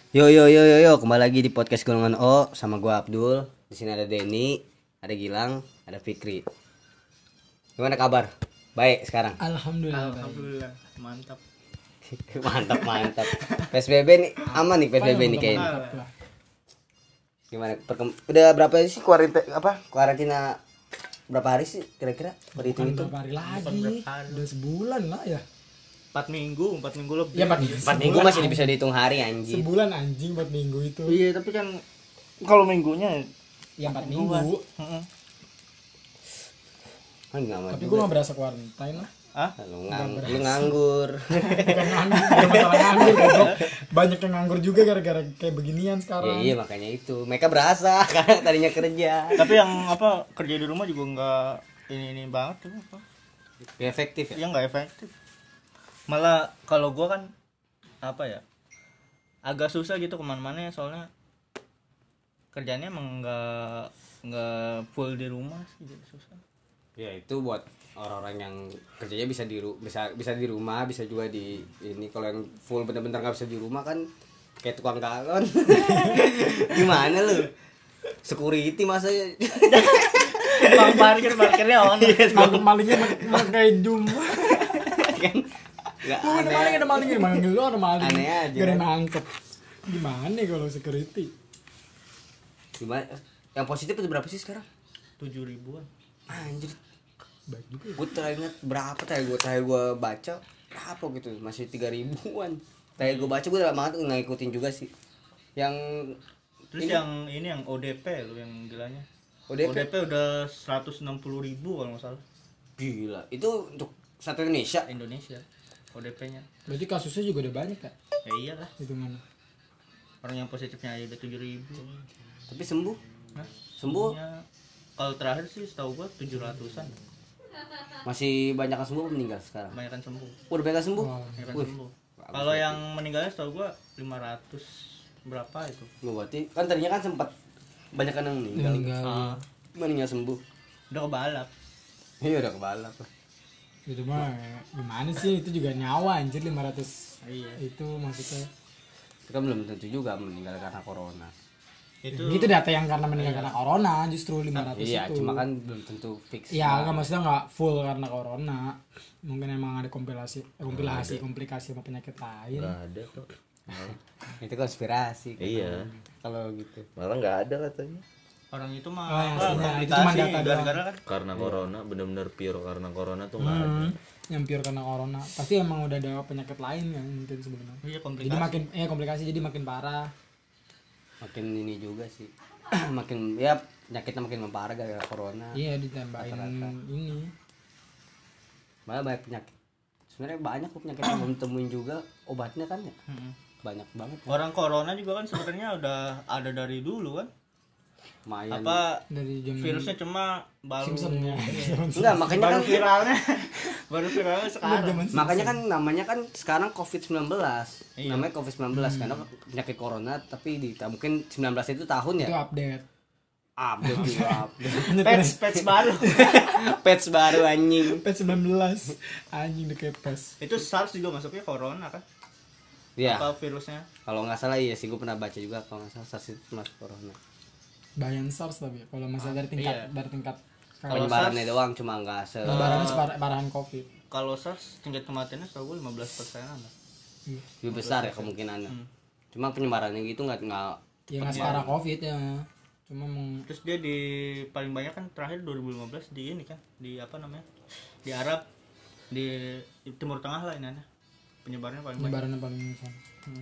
Yo, kembali lagi di podcast Golongan O sama gua Abdul. Di sini ada Denny, ada Gilang, ada Fikri. Gimana kabar? Baik sekarang. Alhamdulillah. Alhamdulillah, mantap. mantap. PSBB nih aman nih PSBB nih kayaknya. Mantap lah. Gimana? Udah berapa sih karantina berapa hari sih kira-kira? Bukan Berhitung itu. berapa hari lagi? berapa hari? Udah sebulan lah ya. 4 minggu lebih. Ya 4 4 minggu masih bisa dihitung hari anjing. Sebulan anjing 4 minggu itu. Iya, tapi kan kalau minggunya Ya 4 minggu. heeh. Kan enggak aman. Tapi gua enggak berasa quarantine lah. Ah, Lu nganggur. Bukan nganggur, bukan masalah nganggur goblok. Banyak yang nganggur juga gara-gara kayak beginian Ya sekarang. iya makanya itu. Mereka berasa karena tadinya kerja. tapi yang kerja di rumah juga enggak ini banget tuh apa. Ya, efektif ya. Ya enggak efektif. Malah kalau gua kan agak susah gitu kemana-mana ya, soalnya kerjanya emang enggak full di rumah sih, jadi susah. Ya itu buat orang-orang yang kerjanya bisa di rumah, bisa juga di ini. Kalau yang full bener-bener nggak bisa di rumah kan kayak tukang galon. Gimana lu? Security masa Bang parkirnya on. Malingnya pakai jum. kan nggak Ada aneh. maling, manggil lu ada maling. Aneh aja, Gak ada yang kan? nangkep. Gimana nih kalau security? Gimana? Yang positif itu berapa sih sekarang? 7.000-an. Anjir, Baik juga ya. gue teringat berapa terakhir gue baca berapa gitu, masih 3.000-an. Terakhir gue baca gue udah lama banget nggak ngikutin juga sih. Yang Terus ini, yang ODP lo yang gilanya. ODP? ODP udah 160.000 kalau nggak salah. gila. Itu untuk satu Indonesia. Indonesia ODP-nya. Berarti kasusnya juga udah banyak ya? Ya iyalah, Hitungan. orang yang positifnya aja udah 7.000. Tapi sembuh. Hah? Sembuh. Ya, kalau terakhir sih setahu gua 700-an. Masih banyak yang sembuh apa meninggal sekarang? Kebanyakan sembuh. Udah banyak yang sembuh? Wah, Kebanyakan Wih, sembuh. bagus Kalau itu. yang meninggalnya setahu gua 500 berapa itu. Nggak, berarti kan tadinya kan sempat banyak yang meninggal. Meninggal. Ah, Meninggal sembuh. udah kebalap. Iya udah kebalap. Itu mah gimana sih, itu juga nyawa anjir 500. Iya. Itu maksudnya. Itu kan belum tentu juga meninggal karena corona. Itu Itu data yang karena meninggal karena corona justru 500 Iya, itu. cuma kan belum tentu fix. Ya enggak, maksudnya enggak full karena corona. Mungkin emang ada komplikasi sama penyakit lain. Nggak ada tuh. Itu konspirasi. Iya. Kalau gitu. Malah nggak ada katanya. orang itu Oh, mah yang aslinya. Itu cuma komplikasi data gara-gara kan Karena corona, bener-bener pure karena corona tuh nggak ada. Yang pure karena corona. Pasti emang udah ada penyakit lain kan mungkin sebenarnya. iya Jadi komplikasi. komplikasi jadi makin parah. Makin ini juga sih. Makin ya penyakitnya makin memparah gara-gara corona. Iya, ditambahin Rata-rata. ini. Malah banyak penyakit. Sebenarnya banyak kok penyakit yang belum temuin juga obatnya kan ya. Mm-mm. Banyak banget. Kan? Orang corona juga kan sebenarnya udah ada dari dulu kan. Lumayan. Dari jam Virusnya cuma baru Simpson ya. Enggak, makanya baru kan viralnya baru viralnya sekarang. makanya kan namanya kan sekarang COVID-19. Iya. Namanya COVID-19 karena penyakit corona tapi mungkin 19 itu tahun ya. Itu update. Update juga update. Patch baru. Patch baru anjing. P19 anjing udah kayak PES. Itu SARS juga masuknya corona kan? Iya. Apa virusnya? Kalau nggak salah iya sih gue pernah baca juga kalau nggak salah SARS itu masuk corona. Bayan SARS tapi kalau masalah dari iya. tingkat Kalau Penyebarannya doang cuma nggak se penyebarannya separahan COVID. Kalau SARS tingkat kematiannya setahu gue 15%-an lah. Iya. lebih besar ya kemungkinannya. Cuma penyebarannya gitu nggak Ya nggak separah COVID ya. Cuma Terus dia di paling banyak kan terakhir 2015 di ini kan, di apa namanya? Di Arab, di Timur Tengah lah ini penyebarannya paling banyak. penyebarannya paling besar.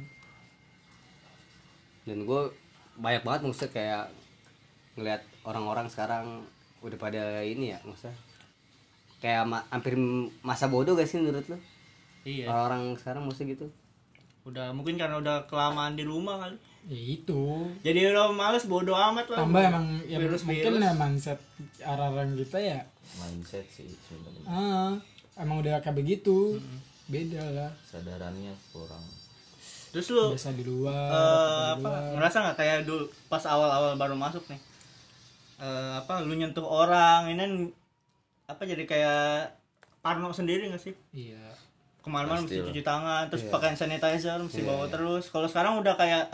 dan gue banyak banget maksudnya kayak ngeliat orang-orang sekarang udah pada ini ya maksudnya kayak hampir masa bodoh gak sih menurut lo? Iya. Orang-orang sekarang maksudnya gitu. Udah mungkin karena udah kelamaan di rumah kali. Ya itu. Jadi udah males bodo amat lah. Tambah emang ya Virus-virus. mungkin ya mindset orang kita ya. Mindset sih sebenarnya. Emang udah kayak begitu. Beda lah. Kesadarannya kurang. Terus lu Biasa di luar. ngerasa nggak kayak dulu pas awal-awal baru masuk nih, lu nyentuh orang ini jadi kayak parno sendiri nggak sih? Iya. Kemana-mana mesti Pastilah. cuci tangan, terus pakai sanitizer mesti bawa terus. Kalau sekarang udah kayak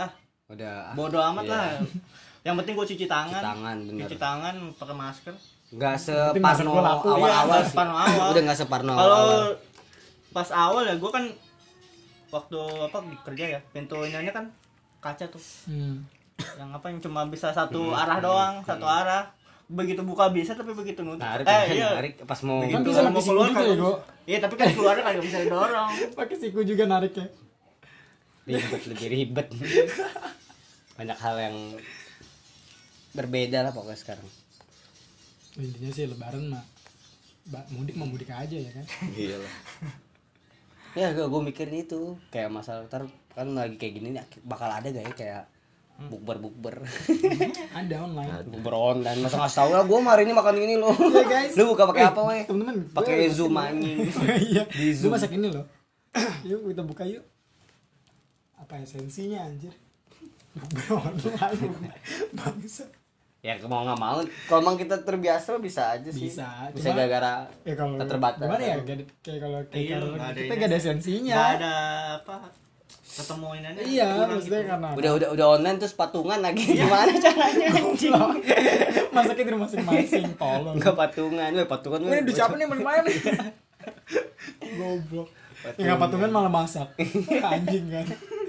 Udah bodo amat iya. lah. Yang penting gue cuci tangan. Bener. Cuci tangan, pakai masker. Enggak Penting masker separno gua laku. Iya, awal-awal nggak sih. separno awal. Udah enggak separno Kalau awal. pas awal ya gue kan waktu apa kerja ya, pintu ininya kan kaca tuh. Yang apa yang cuma bisa satu arah doang, satu arah. Begitu buka bisa tapi begitu nutup. Iya. Narik pas mau Begitu Kan bisa mau pakai siku keluar juga ya, kagak Go. bisa. Iya, tapi kan keluarnya kagak bisa didorong. Pakai siku juga nariknya. lebih ribet. Banyak hal yang berbeda lah pokoknya sekarang. Intinya sih lebaran mah mudik mah mudik aja ya kan. Iya lah. Ya gue mikirin itu kayak masalah ntar kan lagi kayak gini nih bakal ada gak ya kayak bukber Ada online. bukber online masa nggak tahu lah gue hari ini makan ini loh. Iya, guys. Lu buka pakai apa weh? Temen-temen Pakai Zoom anjing. Iya. Di Gue Zoom. masak ini loh. Yuk kita buka yuk. Apa esensinya anjir? Online. Bangsa. Ya mau nggak mau kalau emang kita terbiasa bisa aja sih. Bisa, Bisa cuma- gara-gara Ya kalau keterbatasan. gimana ya kayak kalau Iya, kalau nggak ada kita ini. gak ada esensinya. Nggak ada apa ketemu ini Iya, maksudnya karena udah online terus patungan lagi gimana caranya anjing? masaknya di rumah masing-masing tolong. Enggak patungan, patungan. Ini udah siapa nih mau main? Goblok. Ya nggak patungan malah masak. Anjing kan.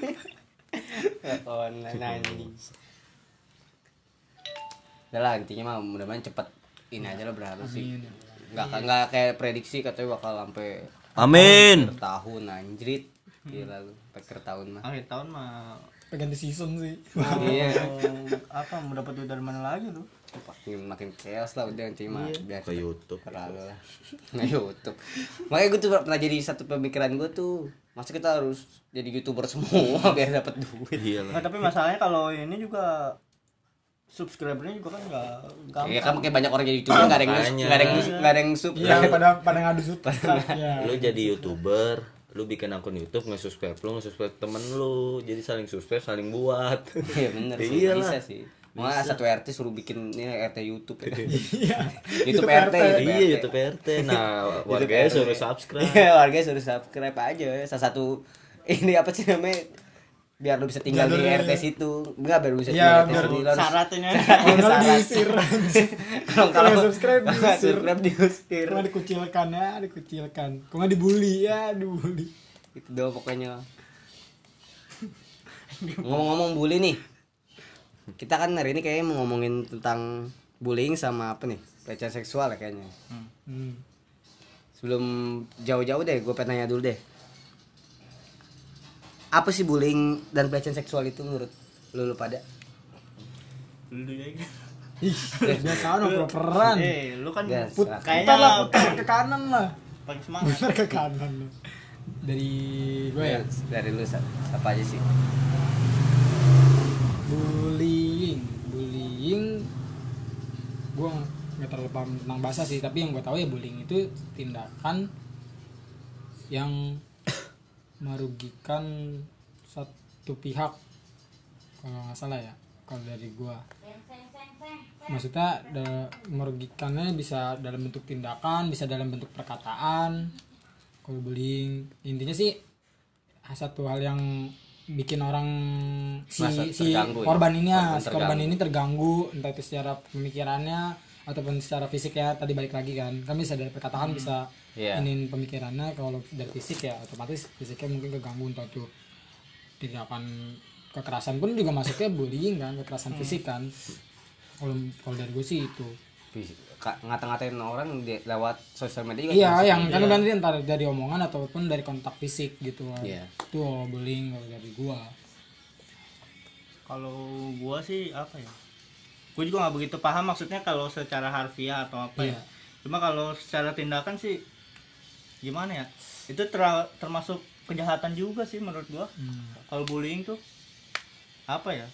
Online anjing. Udah lah intinya mah mudah-mudahan cepet ini aja lah berharap sih. Enggak kayak prediksi katanya bakal sampai Amin. tahun anjrit. Gila lu, akhir tahun mah. akhir tahun mah Ganti season sih. Iya. apa mau dapat duit dari mana lagi lu? Makin chaos lah udah nanti mah biar Ke YouTube. terlalu lah. Nah YouTube. Makanya gue tuh pernah jadi satu pemikiran gue tuh, masa kita harus jadi YouTuber semua biar dapat duit. Iya lah. Nggak, tapi masalahnya kalau ini juga subscribernya juga kan nggak gampang. Iya kan kayak banyak orang jadi YouTuber enggak ada yang Makanya. enggak ada yang sub. Iya, pada ngadu subscribe. Ya. Lu jadi YouTuber, lu bikin akun YouTube, nge-subscribe lu, nge-subscribe temen lu. Jadi saling subscribe, saling buat. Iya bener sih, Iyalah. bisa sih. Malah satu RT suruh bikin ini RT YouTube ya. Iya. YouTube RT. Iya, YouTube RT. Nah, warganya RT. suruh subscribe. Iya, warganya suruh subscribe aja. Salah satu ini apa sih namanya? Biar lu bisa tinggal di Jalur- RT situ. Enggak biar lu bisa Iya, tinggal di RT situ. Lu harus- Syaratnya Kalau nggak Syarat. diusir. Kalau subscribe diusir. subscribe diusir. Kalau dikucilkan ya, dikucilkan. Kalau nggak dibully ya, dibully. Itu doang pokoknya. Ngomong-ngomong bully nih. Kita kan hari ini kayaknya mau ngomongin tentang bullying sama apa nih? Pelecehan seksual ya kayaknya. Hmm. Sebelum jauh-jauh deh, gue pengen nanya dulu deh. Apa sih bullying dan pelecehan seksual itu menurut lu pada? Lu ya. Ih, biasa no properan. Lu kan Yes, Putar kayaknya lah, putar ke kanan lah. paling semangat. Putar ke kanan. Dari gue ya. Dari lu apa aja sih? Bullying gue nggak terlalu paham tentang bahasa sih, tapi yang gue tahu ya bullying itu tindakan yang merugikan satu pihak kalau nggak salah ya, kalau dari gue maksudnya merugikannya bisa dalam bentuk tindakan, bisa dalam bentuk perkataan. Kalau bullying intinya sih satu hal yang bikin orang Merasa si terganggu ya? korban ini Korban si korban ini terganggu, entah itu secara pemikirannya ataupun secara fisik ya. Tadi balik lagi kan bisa dari perkataan bisa Iya. inin pemikirannya. Kalau dari fisik ya otomatis fisiknya mungkin keganggu, entah itu tindakan kekerasan pun juga masuknya bullying kan, kekerasan fisik kan. Kalau dari gue sih itu. Ngata-ngatain orang lewat sosial media juga Iya, termasuk. yang kan nanti entar dari omongan ataupun dari kontak fisik gitu. Iya. Itu bullying kalau dari gua. Kalau gua sih apa ya? Gua juga nggak begitu paham maksudnya kalau secara harfiah atau apa ya. Iya. Cuma kalau secara tindakan sih gimana ya? Itu termasuk kejahatan juga sih menurut gua. Kalau bullying tuh apa ya?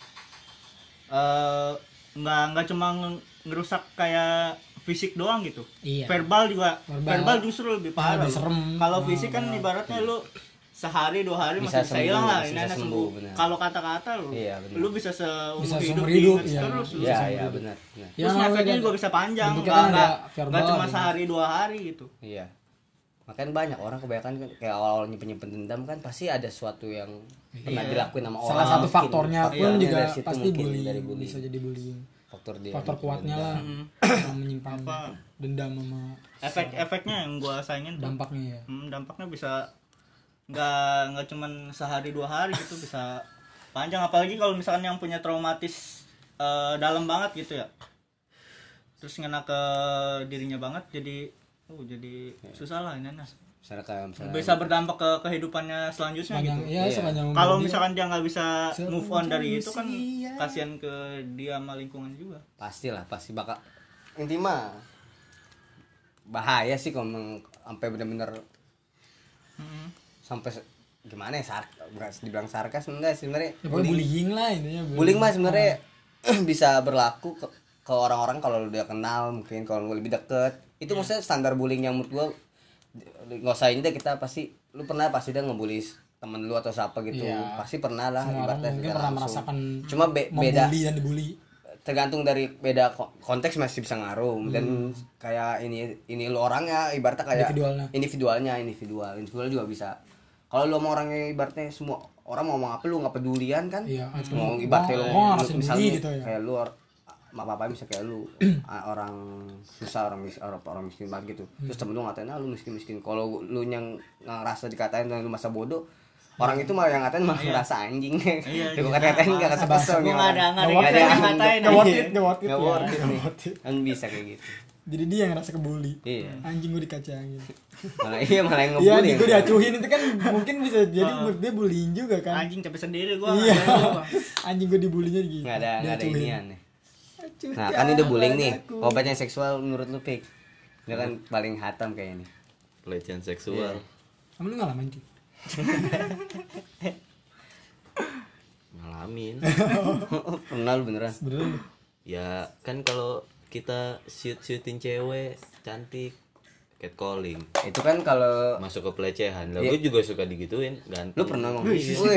Nggak cuma ngerusak kayak fisik doang gitu. Iya. Verbal juga. Verbal. Verbal justru lebih parah. lebih serem. Kalau Nah, fisik kan ibaratnya lu sehari 2 hari Bisa masih bisa hilang sembuh, lah, bisa ini enak sembuh, sembuh. benar. Kalau kata-kata lu, Iya, benar. lu bisa seumur Bisa hidup seumur hidup, diingat iya. terus. Iya, iya benar. Ya, Terus efeknya ada- juga bisa panjang, bentuknya kan ada nggak verbal cuma gitu. sehari 2 hari gitu. Iya. Makanya banyak orang kebanyakan kan kayak awal-awal nyimpen dendam kan pasti ada sesuatu yang pernah dilakuin sama orang. Salah satu Mungkin. faktornya pun juga dari situ pasti mungkin, bullying, dari bullying. bisa jadi bullying. Faktor Faktor kuatnya lah yang menyimpan dendam sama Efek-efeknya yang gua sayangin tuh. dampaknya ya. Dampaknya bisa nggak cuman sehari 2 hari gitu, bisa panjang, apalagi kalau misalkan yang punya traumatis dalam banget gitu ya, terus ngena ke dirinya banget, jadi susah lah ini. Misalnya Bisa berdampak ke kehidupannya selanjutnya Sepanjang, gitu. ya, sepanjang Kalau umur dia. misalkan dia nggak bisa Sepanjang move on dari itu kan usia. kasihan ke dia sama lingkungan juga. pasti bakal intinya bahaya sih kalau sampai benar-benar sampai gimana ya, dibilang sarkas enggak sebenarnya. Ya, pokoknya bullying lah intinya. Bullying mah sebenarnya bisa berlaku ke orang-orang kalau lu udah kenal, mungkin kalau lu lebih deket. Itu maksudnya standar bullying yang menurut gua nggak usah ini deh, kita pasti lu pasti dah ngebully temen lu atau siapa gitu. Iya. Pasti pernah lah Semua orang ibaratnya mungkin secara pernah langsung. merasakan Cuma beda membuli dan dibully. tergantung dari beda konteks masih bisa ngaruh dan kayak ini lu orangnya ibaratnya kayak individual juga bisa. Kalau lu sama orangnya ibaratnya semua orang mau ngomong apa lu nggak pedulian kan. Iya, Mau ibaratnya lu ngerasain misalnya bully gitu ya. kayak lu apa bisa kayak lu orang susah, orang miskin banget gitu. Terus temen lu ngatain lu miskin. Kalau lu yang ngerasa dikatain dan lu masa bodoh, orang itu malah yang ngatain malah ngerasa anjing. Dia bukan ngatain enggak rasa kesel gitu. Nggak ada Nggak yang ngatain. Nggak worth it Nggak worth it ya. nih. Kan bisa kayak gitu. Jadi dia yang ngerasa kebully. Iya. Anjing gue dikacangin. Malah yang Iya, ngebully. gue diacuhin itu kan mungkin bisa jadi menurut dia bullying juga kan. Anjing capek sendiri gua. Iya. Anjing gue dibulinya gitu. Nggak ada Diacuhin. inian nih. Acuh, Nah kan udah bullying nih. aku. Obatnya seksual menurut lu Pik? Dia kan paling hatam kayaknya. Pelecehan seksual. Kamu lu ngalamin cuy? Ngalamin. Pernah lu beneran? Beneran lu? Ya kan kalau kita shooting cewek cantik, catcalling, Itu kan kalau masuk ke pelecehan. Lah gue juga suka digituin, ganteng. lu pernah ngomong.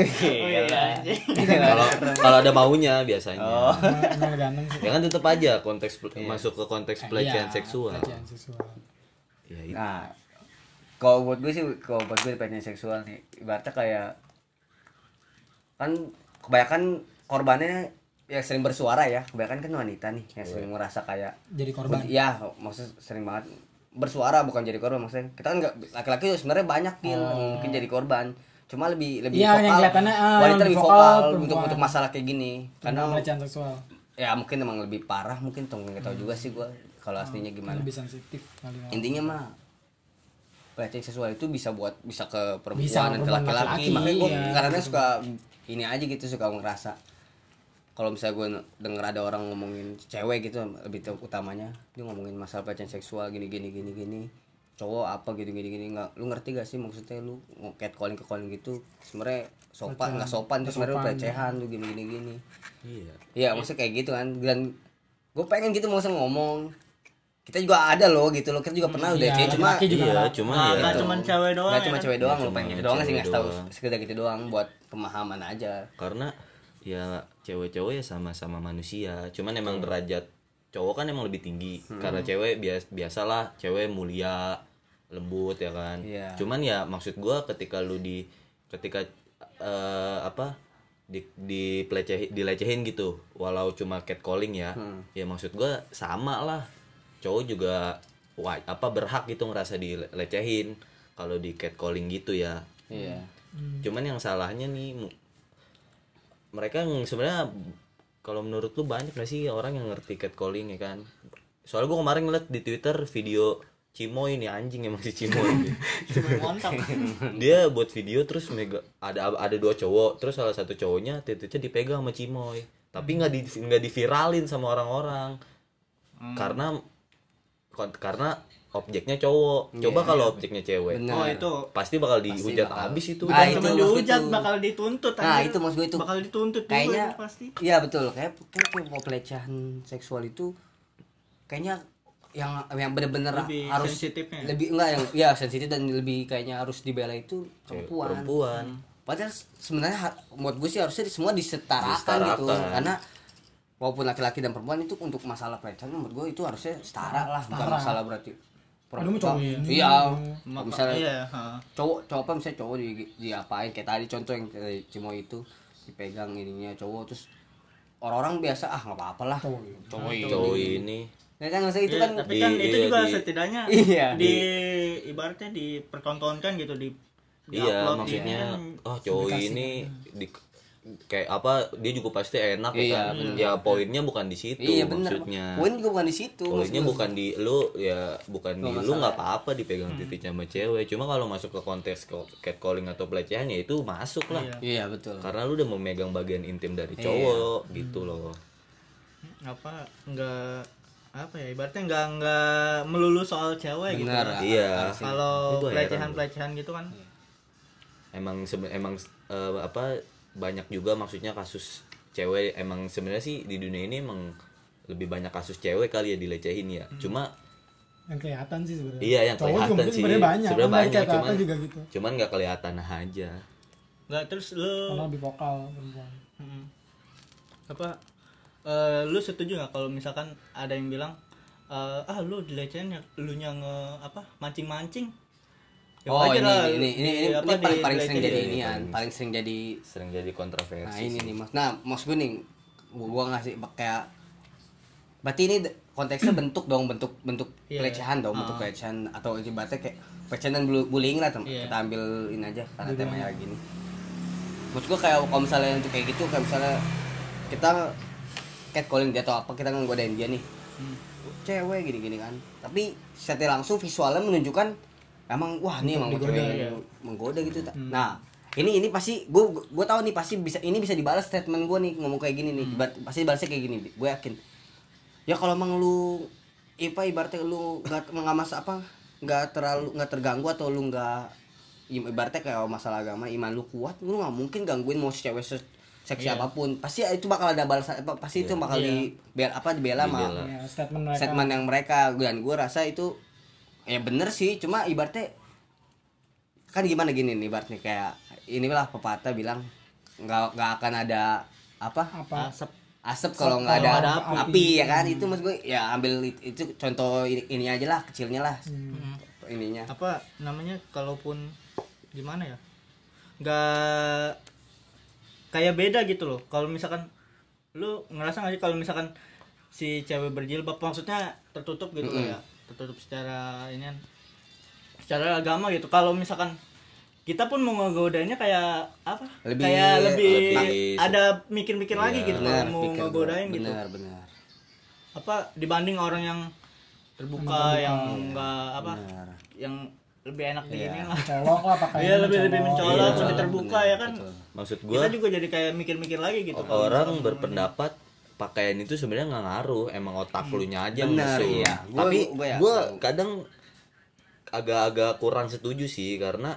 Kalau ada maunya biasanya. Emang ganteng sih. Ya kan tetap aja masuk ke konteks pelecehan Iya, seksual. pelecehan seksual. Ya itu. Nah, kalau buat gue pelecehan seksual nih, ibaratnya kayak kan kebanyakan korbannya yang sering bersuara ya, kebanyakan kan wanita nih yang sering merasa kayak Jadi korban. Iya, maksudnya sering banget bersuara, bukan jadi korban maksudnya. Kita kan nggak, laki-laki sebenarnya banyak yang mungkin jadi korban. Cuma lebih Iya, yang vokal. kelihatannya, Wanita yang lebih vokal, vokal perempuan. untuk masalah kayak gini. Karena Karena pelecehan seksual. ya mungkin emang lebih parah, mungkin nggak tahu juga sih gua kalau aslinya gimana. Lebih sensitif kali. Intinya mah pelecehan seksual itu bisa ke perempuan Bisa, dan ke perempuan, laki-laki. laki-laki, Makanya gue iya. karena suka ini aja gitu, suka ngerasa kalau misalnya gue denger ada orang ngomongin cewek gitu, lebih utamanya dia ngomongin masalah pelecehan seksual gini cowok apa gini nggak, lu ngerti gak sih maksudnya lu catcalling gitu sebenarnya nggak sopan itu sebenarnya pelecehan lu gini iya maksudnya kayak gitu kan. Dan gue pengen gitu maksudnya ngomong, kita juga ada loh gitu loh, kita juga pernah udah Iya, cuma laki-laki juga. Iya, cuma ya. Nggak cuma cewek doang. nggak cuma ya kan? cewek doang, Nggak lu cuma pengen gitu doang sih, cewek nggak tahu doang. sekedar gitu doang buat pemahaman aja. Karena ya cewek-cewek ya sama-sama manusia, cuman emang derajat cowok kan emang lebih tinggi. Karena cewek biasalah, cewek mulia, lembut ya kan. Iya. Cuman ya maksud gua ketika dilecehin gitu, walau cuma catcalling ya. Ya maksud gua sama lah. Cowok juga berhak gitu ngerasa dilecehin kalau di catcalling gitu ya. Iya. Cuman yang salahnya nih mereka yang sebenarnya kalau menurut lu banyak gak sih orang yang ngerti catcalling ya kan? Soalnya gue kemarin ngeliat di Twitter video Cimoy nih, anjing emang si Cimoy. Cuma montok. Dia buat video terus ada 2 cowok, terus salah satu cowoknya titiknya dipegang sama Cimoy. Tapi nggak diviralin sama orang-orang. Karena objeknya cowok. Coba kalau objeknya cewek. Bener. Oh itu Pasti bakal dihujat habis itu. Ah, itu itu dihujat maksud bakal dituntut. Nah, anjir. itu maksud gue itu. Bakal dituntut Kayaknya juga pasti. iya betul, kayak mau pelecehan seksual itu kayaknya yang benar-benar Lebih harus sensitifnya. lebih enggak yang ya sensitif dan lebih kayaknya harus dibela itu perempuan. Padahal sebenarnya menurut gue sih harusnya semua disetarakan gitu, karena walaupun laki-laki dan perempuan itu untuk masalah pelecehan menurut gue itu harusnya setara lah, bukan masalah berarti Aduh, mau cowok ini. Iya. Maka, Misalnya iya, ha. cowok apa misalnya cowok diapain kayak tadi contoh yang kayak Cimo itu dipegang ininya cowok terus orang-orang biasa nggak apa-apa lah Cowok ini ya kan maksudnya itu Iya, kan tapi kan itu iya, juga di- setidaknya Iya. ibaratnya dipertontonkan gitu di iya upload maksudnya ini. cowok ini di kayak apa dia juga pasti enak Iya, kan bener. ya poinnya bukan di situ iya bener maksudnya poin juga bukan di situ poinnya maksud bukan di lu ya bukan di Nggak lu masalah. nggak apa-apa dipegang titiknya sama cewek cuma kalau masuk ke konteks catcalling atau pelecehan ya itu masuk lah Iya. iya betul karena lu udah memegang bagian intim dari cowok gitu loh apa enggak apa ya ibaratnya enggak melulu soal cewek gitu. benar iya Kalau Itu heran pelecehan gitu kan. emang apa banyak juga maksudnya kasus cewek emang sebenarnya sih di dunia ini emang lebih banyak kasus cewek kali ya dilecehin ya cuma Yang kelihatan sih sebenarnya. iya yang Cowok juga kelihatan mungkin sih sebenarnya banyak. sebenarnya Kan dari banyak kata-kata cuman juga gitu. cuman nggak kelihatan aja Enggak terus lu Karena lebih vokal perempuan. apa lu setuju nggak kalau misalkan ada yang bilang lu dilecehin ya lu nya mancing-mancing. Ya oh wajar lah, ini apa, paling sering dilecehin. jadi Iya, inian paling sering jadi sering jadi kontroversi nah ini sih. nih mas nah maksud gue nih gua ngasih kayak berarti ini konteksnya bentuk Iya. pelecehan dong bentuk pelecehan atau ibaratnya kayak pelecehan dan bullying lah Iya. kita ambil ini aja karena temanya lagi nih maksud gua kayak kalau misalnya untuk kayak gitu kayak misalnya kita catcalling dia atau apa kita nggodain dia nih cewek gini-gini kan tapi secara langsung visualnya menunjukkan emang wah ini emang Digoda, cewek ya. menggoda gitu nah ini pasti gue tahu nih pasti bisa dibalas statement gue nih ngomong kayak gini nih pasti balasnya kayak gini gue yakin ya kalau emang lu ibaratnya lu nggak terganggu atau lu nggak ibaratnya kayak masalah agama iman lu kuat lu nggak mungkin gangguin mau cewek seksi apapun pasti itu bakal ada balasan pasti itu bakal dibela sama Ya, statement mereka. statement yang mereka dan gue rasa itu ya bener sih cuma ibaratnya kan gimana gini nih ibaratnya kayak inilah pepatah bilang nggak akan ada apa? asap kalau nggak ada api ya kan itu maksud gue ya ambil itu contoh ini aja lah kecilnya lah ininya Apa namanya kalaupun gimana ya nggak kayak beda gitu loh kalau misalkan lu ngerasa nggak sih kalau misalkan si cewek berjilbab maksudnya tertutup gitu ya tertutup secara ini kan, secara agama gitu kalau misalkan kita pun mau ngegodanya kayak apa lebih ada mikir-mikir lagi gitu kalau mau ngegodain gitu benar apa dibanding orang yang terbuka yang enggak apa yang lebih enak digini lah Colok lah pakainya. iya lebih mencolok Iya, lebih terbuka benar, ya kan betul. maksud kita gua juga jadi kayak mikir-mikir lagi gitu kalau orang misalkan berpendapat pakaian itu sebenarnya nggak ngaruh emang otak lu nya aja Benar, musuh iya. tapi Gua ya gue tahu. kadang agak-agak kurang setuju sih karena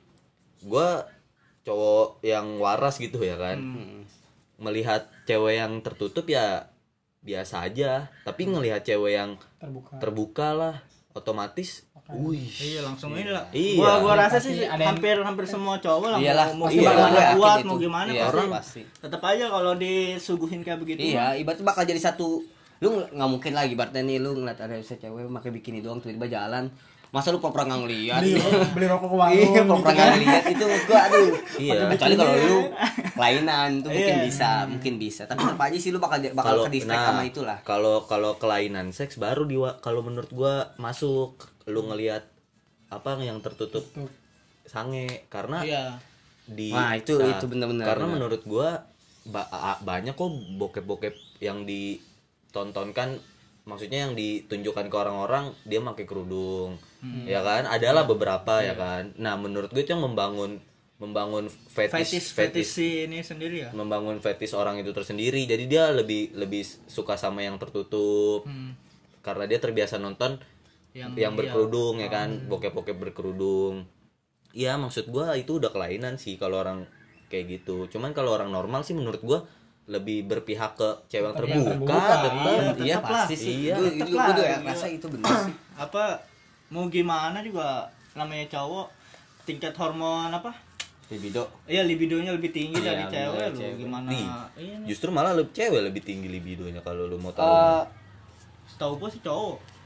gue cowok yang waras gitu ya kan melihat cewek yang tertutup ya biasa aja tapi ngelihat cewek yang terbuka. terbuka lah otomatis wih iya langsung ini lah Iya. gua rasa Pasti sih ada yang- hampir semua cowok lah Iyalah, mau pasti gimana bakal yakin kuat itu. mau gimana Iya, pasti pasti. tetap aja kalau disuguhin kayak begitu iya ibaratnya bakal jadi satu lu nggak mungkin lagi ibaratnya nih lu ngeliat ada cewek pakai bikini doang tiba-tiba jalan masa lu pura-pura nggak ngeliat beli rokok ke warung. iya pura-pura nggak ngeliat itu menurut gua aduh Iya. kecuali kalau lu kelainan tuh mungkin bisa tapi tetap aja sih lu bakal kalau ke distract sama itulah kalau kelainan seks baru kalau menurut gua masuk lu ngelihat apa yang tertutup sange karena iya Wah, itu benar-benar karena benar. menurut gua banyak kok bokep-bokep yang ditontonkan maksudnya yang ditunjukkan ke orang-orang dia pakai kerudung ya kan adalah beberapa ya kan nah menurut gue itu yang membangun fetish fetish si ini sendiri ya membangun fetish orang itu tersendiri jadi dia lebih suka sama yang tertutup karena dia terbiasa nonton yang berkerudung ya kan bokep-bokep berkerudung ya maksud gua itu udah kelainan sih kalau orang kayak gitu cuman kalau orang normal sih menurut gua lebih berpihak ke cewek yang terbuka tetap iya tetep lah. pasti sih Iya, itu tetep lah. gua ya rasa itu benar sih apa mau gimana juga namanya cowok tingkat hormon apa libido iya libidonya lebih tinggi Iya, dari cewek bener, lu cewek. gimana Nih, iya nih. justru malah cewek lebih tinggi libidonya kalau lu mau tahu Eh, setahu gua sih cowok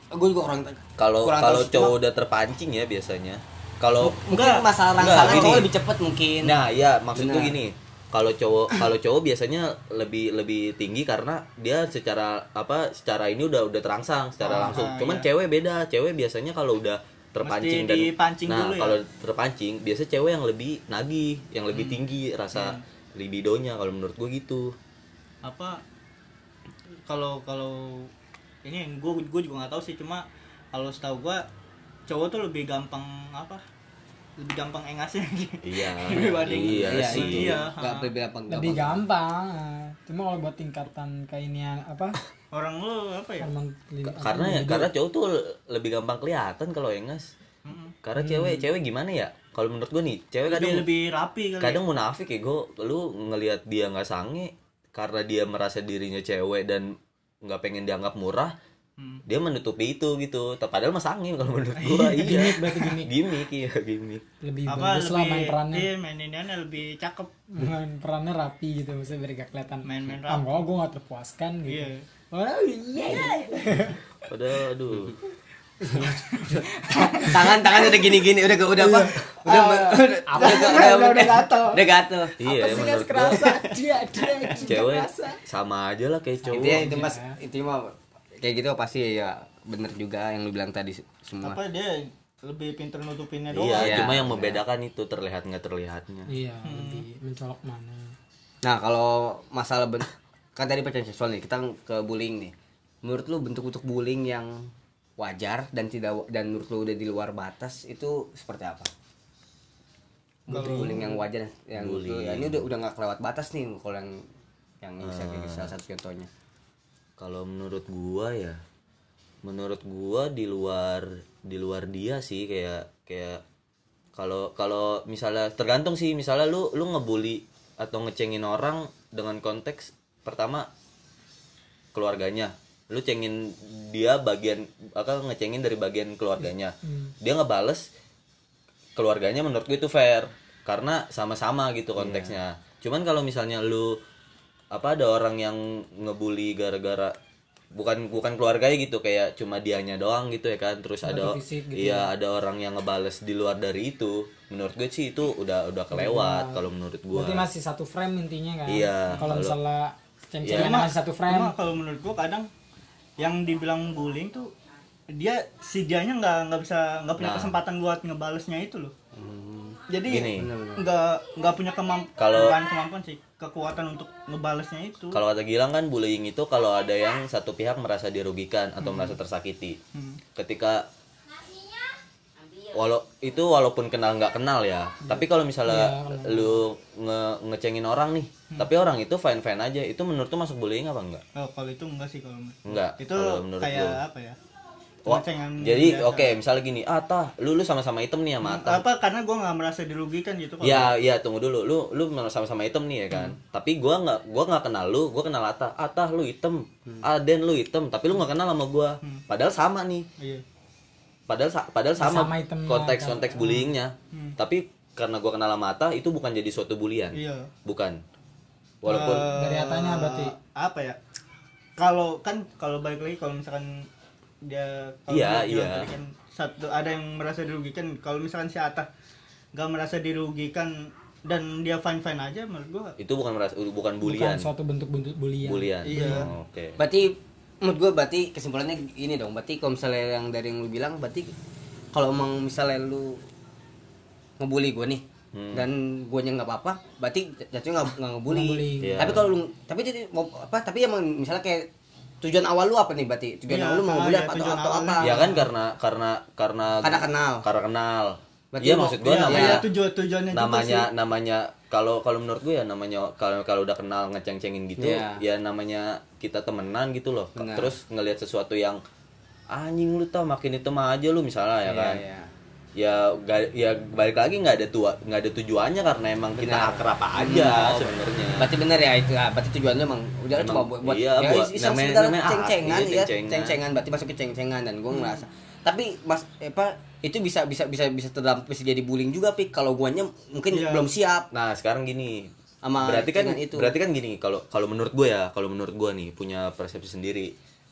gue juga kurang Kalau kurang kalau tahu sih, cowok cuma udah terpancing ya biasanya. Kalau mungkin Enggak. masalah Enggak, rangsangan gini. cowok lebih cepet mungkin. nah, ya maksud gue Benar. gini. Kalau cowok biasanya lebih tinggi karena dia secara ini udah terangsang secara langsung. Cuman iya. cewek beda. Cewek biasanya kalau udah terpancing Mesti dipancing nah, dulu ya? kalau terpancing biasa cewek yang lebih nagih, yang lebih tinggi rasa libidonya kalau menurut gue gitu. Apa kalau ini gue juga nggak tahu sih, cuma kalau setahu gue cowok tuh lebih gampang engasnya Iya. dibanding Iya sih. iya. Nggak lebih gampang. Lebih gampang. Cuma kalau buat tingkatan kayak ini yang apa? Orang lu apa ya, Hormon Karena cowok tuh lebih gampang kelihatan kalau engas. Karena cewek gimana ya? Kalau menurut gue nih, cewek kadang lebih rapi kali. kadang munafik ya. Lu ngelihat dia nggak sange karena dia merasa dirinya cewek dan nggak pengen dianggap murah, dia menutupi itu gitu. Padahal mah sange kalau menurut gua. Iya. Gimik berarti gimik. Gimik. Lebih apa bagus lah lebih main perannya. iya, maininnya lebih cakep. Main perannya rapi gitu, maksudnya biar gak kelihatan. Main-main Ah, rapi. enggak, gue gak terpuaskan gitu. Iya. Oh iya. Padahal aduh. Tangan udah gini-gini, udah apa? Udah gatel. Udah gatel. Iya, menurut gua dia cewek sama aja lah kayak cowok. Intinya itu Mas, itu mah kayak gitu pasti ya bener juga yang lu bilang tadi semua. Apa dia lebih pinter nutupinnya doang. Iya, Iya, cuma yang benar. membedakan itu terlihat nggak terlihatnya. Iya, lebih mencolok mana. Nah, kalau masalah kan tadi pacaran seksual nih, kita ke bullying nih. Menurut lu bentuk-bentuk bullying yang wajar dan menurut lu udah di luar batas itu seperti apa? Bentuk bullying yang wajar yang menurut lu, ya, ini udah nggak kelewat batas nih kalau yang bisa kayak salah satu contohnya. Kalau menurut gua ya, di luar dia sih kayak kalau misalnya tergantung sih, misalnya lu ngebully atau ngecengin orang dengan konteks pertama keluarganya, lu cengin dia ngecengin dari bagian keluarganya, dia ngebales keluarganya, menurut gue itu fair karena sama-sama gitu konteksnya. Cuman kalau misalnya lu ada orang yang ngebully gara-gara bukan keluarganya gitu, kayak cuma dianya doang gitu ya kan, terus ada fisik gitu iya ada orang yang ngebales di luar dari itu, menurut gue sih itu udah kelewat kalau menurut gue. Berarti masih satu frame intinya kan. Iya, Kalau kalau- misalnya ceng-cengan Cuma- masih satu frame. cuma kalau menurut gua kadang yang dibilang bullying tuh dianya nggak punya Nah. kesempatan buat ngebalesnya itu loh. Jadi Gini. nggak punya Kalau- bukan kemampuan sih, kekuatan untuk ngebalesnya itu. Kalau kata Gilang kan bullying itu kalau ada yang satu pihak merasa dirugikan atau merasa tersakiti. Ketika walaupun kenal nggak kenal ya, tapi kalau misalnya lu ngecengin orang nih, tapi orang itu fine aja, itu menurut lu masuk bullying apa enggak? Oh, kalau itu enggak sih kalau Enggak. itu kalau menurut kayak lu. apa ya? Wah, Cengan jadi biasa. oke, misalnya gini, lu sama-sama hitam nih sama Atah. Apa karena gua nggak merasa dirugikan gitu kalau Ya, tunggu dulu. Lu sama-sama hitam nih ya kan. Tapi gua nggak kenal lu, gua kenal Atah. Atah lu hitam. Aden lu hitam, tapi lu nggak kenal sama gua. Padahal sama nih. Iya. Padahal sama Sama hitamnya, konteks bullyingnya. Tapi karena gua kenal sama Atah, itu bukan jadi suatu bulian. Iya. Bukan. Walaupun Dari Atanya berarti. Apa ya? Kalau balik lagi kalau misalkan dia Iya, menurut iya. tadi kan ada yang merasa dirugikan, kalau misalkan si Atah nggak merasa dirugikan dan dia fine aja, menurut gua itu bukan Bukan bulian. suatu bentuk bulian. Bulian. Iya. Oh, oke. Berarti menurut gue berarti kesimpulannya ini dong. Berarti kalau misalnya yang dari yang lu bilang, berarti kalau emang misalnya lu ngebully gue nih dan guanya nggak apa-apa, berarti jatuhnya nggak ngebully. Ngebully. Iya. Tapi kalau lu jadi mau apa? Tapi emang misalnya kayak tujuan awal lu apa nih berarti? Tujuan Iya, awal lu mau ngebully iya, apa tujuan atau awalnya. apa? Ya kan karena Karena kenal. Berarti Berarti iya, maksud gua Iya, namanya iya, tujuannya juga sih. namanya kalau menurut gue ya namanya kalau udah kenal ngeceng-cengin gitu, Iya. ya namanya kita temenan gitu loh. Benar. Terus ngelihat sesuatu yang anjing lu tau makin hitam aja lu misalnya ya kan. Iya. Ya balik lagi nggak ada tujuannya karena emang kita Benar. akrab aja sebenarnya. Berarti bener ya itu ya. Berarti tujuannya emang udah Emang, cuma buat iya, ya, buat- iseng namanya- sekedar namanya ceng-cengan iya, ya. ceng-cengan. Ceng-cengan berarti masuk ke ceng-cengan dan gue ngerasa. Tapi Mas itu bisa bisa jadi bullying juga Pik kalau guanya mungkin Iya. belum siap Nah, sekarang gini. sama berarti kan cengan itu. gini kalau menurut gue nih punya persepsi sendiri.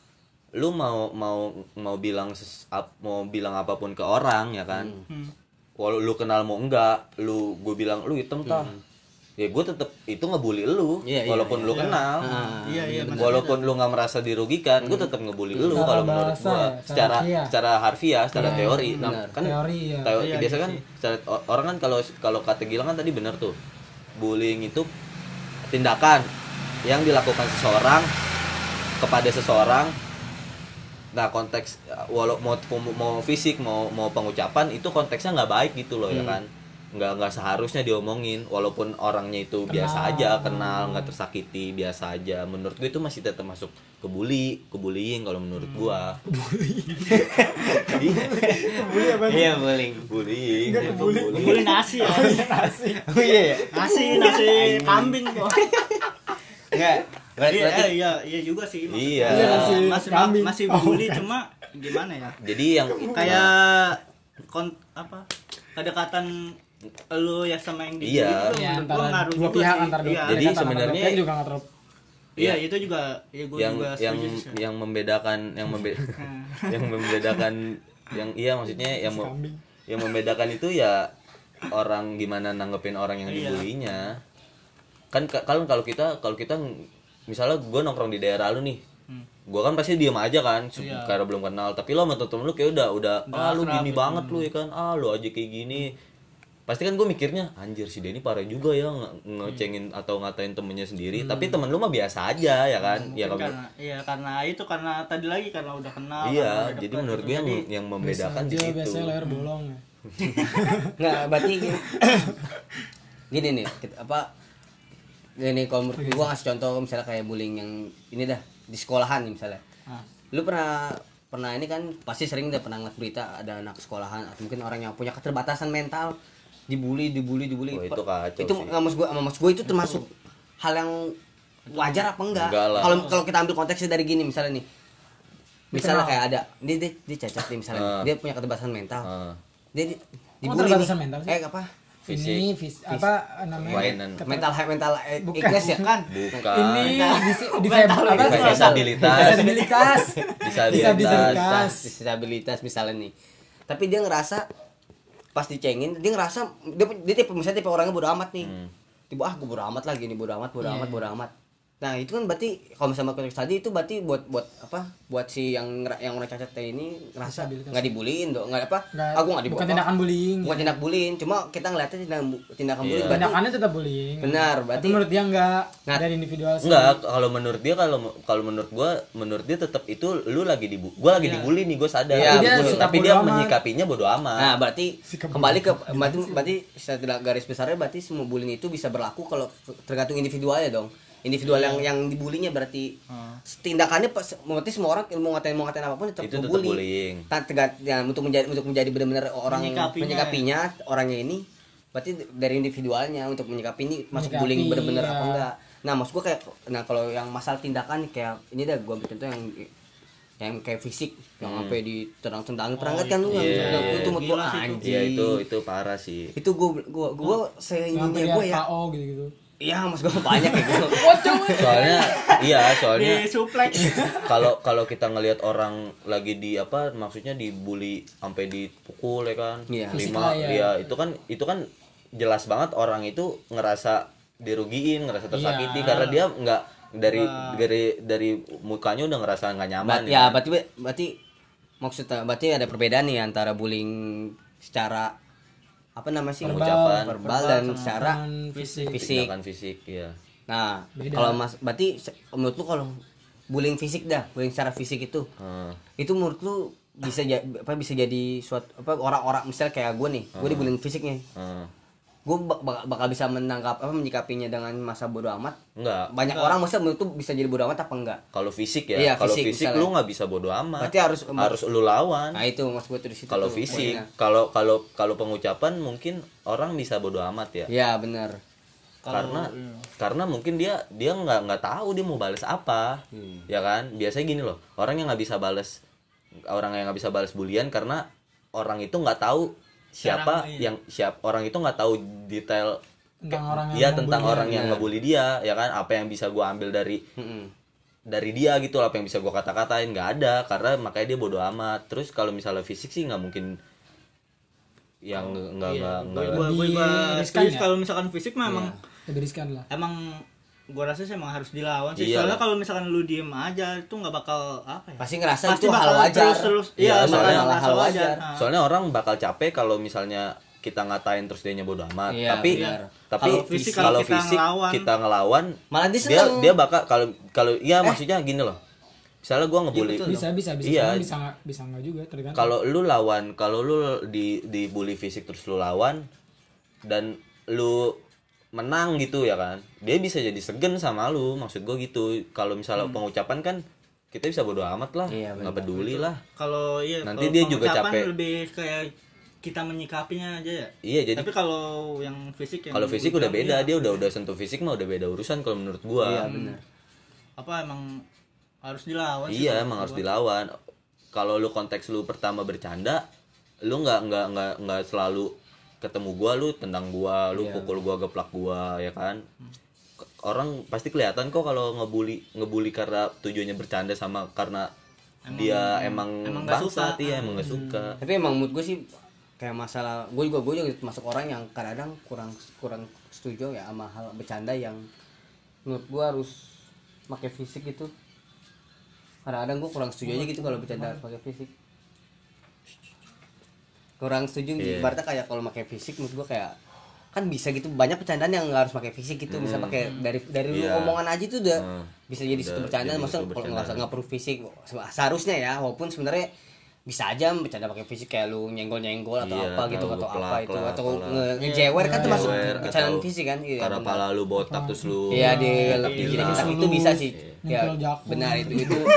lu mau bilang mau bilang apapun ke orang ya kan, walau lu kenal mau enggak, gue bilang lu hitam tah, ya gue tetep itu ngebully lu, walaupun lu kenal, walaupun lu nggak merasa dirugikan, gue tetep ngebully lu kalau menurut gue, secara harfiah, secara teori, kan teori biasa kan, orang kan kalau kata Gilang kan tadi bener tuh, bullying itu tindakan yang dilakukan seseorang kepada seseorang. Nah konteks walau mau fisik mau pengucapan itu konteksnya nggak baik gitu loh ya kan, nggak seharusnya diomongin walaupun orangnya itu biasa aja, kenal, nggak tersakiti, biasa aja. Menurut gue itu masih tetap masuk ke bullying kalau menurut gua. Iya bullying. Bully nasi ya. Oh iya ya. Nasi kambing kok. Enggak. Berarti Iya juga sih. Iya. Masih bully cuma gimana ya? Jadi yang kayak kedekatan lu ya sama yang di Iya. itu Ya, menurut gua ngaruh dua juga pihak sih. antara dua Iya. Jadi sebenarnya juga nggak terlalu Iya, itu juga ya gua juga setuju sih. yang membedakan yang membedakan yang iya maksudnya yang membedakan itu ya orang gimana nanggepin orang yang dibulinya. Kan kalau kita misalnya gue nongkrong di daerah lu nih, gue kan pasti diem aja kan, karena belum kenal. Tapi lo sama temen lu kayak udah lu gini banget lu ya kan, lu aja kayak gini. Pasti kan gue mikirnya, anjir si Denny parah juga ya ngecengin atau ngatain temennya sendiri. Tapi temen lu mah biasa aja ya kan. Ya karena tadi lagi karena udah kenal. Iya, jadi menurut gue yang membedakan di situ. biasanya leher bolong. Nggak, berarti gini nih, gini kalau menurut gue ngasih contoh misalnya kayak bullying yang ini dah di sekolahan nih misalnya. Lu pernah ini kan pasti sering udah pernah ngeliat berita ada anak sekolahan atau mungkin orang yang punya keterbatasan mental dibully. Oh, itu kacau itu maksud gue itu termasuk hal yang wajar apa enggak? Enggak lah. Kalau kita ambil konteksnya dari gini misalnya nih. Misalnya kayak ada dia cacat nih misalnya. Dia punya keterbatasan mental. Dia dibully. Keterbatasan mental sih? Apa? Ini apa namanya? Mental illness ya kan? Bukan. Ini disabilitas misalnya nih. Tapi dia ngerasa pas dicengin, dia ngerasa dia tipe orangnya bodo amat nih. Tiba gue bodo amat lagi nih, bodo amat. Nah, itu kan berarti kalau misalnya konteks tadi itu berarti buat si yang orang cacat ini ngerasa enggak dibuliin dong, enggak apa? Aku enggak bukan tindakan bullying. Bukan tindak bullying, cuma kita ngeliatnya tindakan bullying. Tindakannya tetap bullying. Benar, berarti menurut dia enggak dari individual. Enggak, kalau menurut dia kalau menurut dia tetap itu lu lagi gua lagi dibully nih, gua sadar. Tapi dia menyikapinya bodo amat. Nah, berarti kembali ke berarti setelah garis besarnya berarti semua bullying itu bisa berlaku kalau tergantung individualnya dong. Individual yang dibulinya berarti tindakannya berarti semua orang mau ngatain apapun tetap bullying. Untuk menjadi benar-benar orang menyikapinya orangnya ini berarti dari individualnya untuk menyikapi ini masuk bullying benar-benar apa enggak. Nah, maksud gua kayak kalau yang masalah tindakan kayak ini dah gua ambil contoh yang kayak fisik yang sampai ditendang-tendang perangkat kan lu itu menurut gua anjing. Iya, itu parah sih. Itu gua seininya gua ya. KO gitu. Iya, mas gue banyak ya gue. Soalnya kalau kita ngelihat orang lagi maksudnya dibully sampai dipukul ya kan. Iya. Itu kan jelas banget orang itu ngerasa dirugiin, ngerasa tersakiti karena dia nggak dari mukanya udah ngerasa nggak nyaman. Berarti maksudnya ada perbedaan nih antara bullying secara apa namanya sih verbal dan secara fisik ya. Nah, kalau berarti menurut lu kalau bullying secara fisik itu menurut lu bisa jadi suatu orang-orang misalnya kayak gue nih, gue dibullying fisiknya. Gue bakal bisa menangkap menyikapinya dengan masa bodo amat. Enggak. Banyak orang masa menurut tuh bisa jadi bodo amat apa enggak? Kalau fisik ya. Iya, kalau fisik lu nggak bisa bodo amat. Berarti harus lu lawan. Nah, itu maksud gue tuh di situ. Kalau fisik, kalau pengucapan mungkin orang bisa bodo amat ya. Iya, benar. Karena mungkin dia nggak tahu dia mau balas apa. Ya kan? Biasanya gini loh. Orang yang nggak bisa balas bulian karena orang itu nggak tahu orang itu nggak tahu detail tentang orang yang ngebully dia ya kan, apa yang bisa gua ambil dari dia gitu apa yang bisa gue kata-katain, nggak ada, karena makanya dia bodo amat. Terus kalau misalnya fisik sih nggak mungkin yang nggak Lebih Gua riskan setuju ya? kalau misalkan fisik mah emang lebih riskan lah. emang gua rasa sih emang harus dilawan sih. Iya. Soalnya kalau misalkan lu diem aja itu nggak bakal apa ya? Pasti ngerasa Pasti itu hal bakal wajar. terus Iya, bakal soalnya ngerasa hal wajar. Nah. Soalnya orang bakal capek kalau misalnya kita ngatain terus dianya bodo amat. Iya, tapi benar. tapi Kalau fisik, kalau kita fisik ngelawan. kita ngelawan, Malah dia dia seneng. dia bakal kalau iya maksudnya gini loh. Misalnya gua ngebully. Iya, betul. Bisa Iya. sekarang bisa nggak juga tergantung. Kalau lu dibully fisik terus lu lawan dan lu menang gitu ya kan, dia bisa jadi segen sama lu. Maksud gue gitu. Kalau misalnya pengucapan kan kita bisa bodo amat lah, Iya, nggak benar. peduli lah. Kalau iya Nanti kalau dia juga pengucapan capek. lebih kayak kita menyikapinya aja ya. Iya, jadi Tapi kalau yang fisik yang kalau fisik lu udah bilang, beda, iya, dia udah sentuh fisik mah udah beda urusan kalau menurut gua. Iya benar. apa emang harus dilawan sih Iya, kalau emang harus gua. dilawan. Kalau lu konteks lu pertama bercanda, lu nggak selalu ketemu gua lu tendang gua, lu pukul gua, geplak gua, ya kan? Orang pasti kelihatan kok kalau ngebully karena tujuannya bercanda sama karena dia emang nggak bangsat, suka. iya emang nggak suka. Tapi emang mood gue sih kayak masalah gue juga masuk orang yang kadang kurang setuju ya sama hal bercanda yang menurut gue harus pakai fisik gitu. Kadang-kadang gue kurang setuju aja gitu kalau bercanda pakai fisik. Kurang setuju Iya. ibaratnya kayak kalau pakai fisik menurut gue kayak kan bisa gitu, banyak bercandaan yang nggak harus pakai fisik gitu, bisa pakai dari lu Iya. omongan aja tuh udah bisa jadi Udah satu bercandaan. jadi Maksudnya satu kalau bercandaan. nggak perlu fisik seharusnya ya, walaupun sebenarnya bisa aja bercanda pakai fisik kayak lu nyenggol-nyenggol atau Iya, apa gitu atau atau ngeplak apa itu lah, atau apalah. ngejewer kan termasuk Jewer, bercandaan atau fisik kan. Iya, karena benar. pala lu botak terus lu Iya di lebih kita itu bisa sih. Ya Nyenggol jakun. benar itu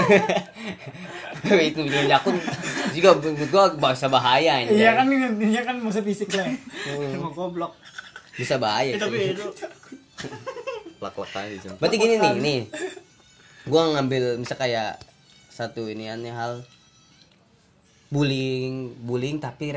itu bikin jakun juga menurut gua bahasa bahaya ini. Iya kan intinya kan masa fisik lah. Emang goblok. Bisa bahaya. Tapi itu lak-lak aja di sana. Berarti gini nih, gua ngambil misal kayak satu iniannya hal bullying tapi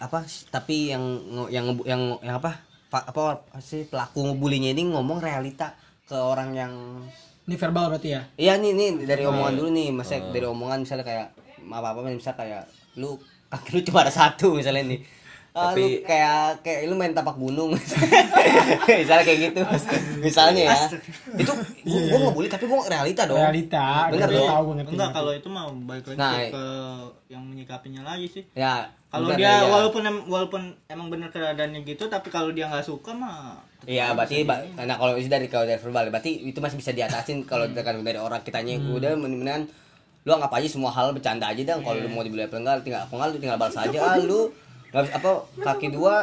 tapi yang apa sih pelaku ngebullyingnya ini ngomong realita ke orang yang Ini verbal berarti ya? iya nih dari omongan dulu nih misalnya dari omongan misalnya kayak apa misalnya kayak lu kaki lu cuma ada satu misalnya nih. Lu Tapi- kayak lu main tapak gunung misalnya kayak gitu misalnya ya itu gua ngebully tapi gua realita dong. Realita. Bener gue dong. tahu gue ngerti. enggak, kalau itu mah balik lagi Nah, ke yang menyikapinya lagi sih. Ya Kalau bener dia ya. walaupun emang bener keadaannya gitu, tapi kalau dia nggak suka mah Iya, berarti karena kalau itu dari verbal, berarti itu masih bisa diatasin kalau dari orang kitanya udah mendingan lu anggap aja semua hal bercanda aja dah. Kalau lu mau dibeli apa enggak, lu tinggal balas aja. Lu nggak bisa apa kaki dua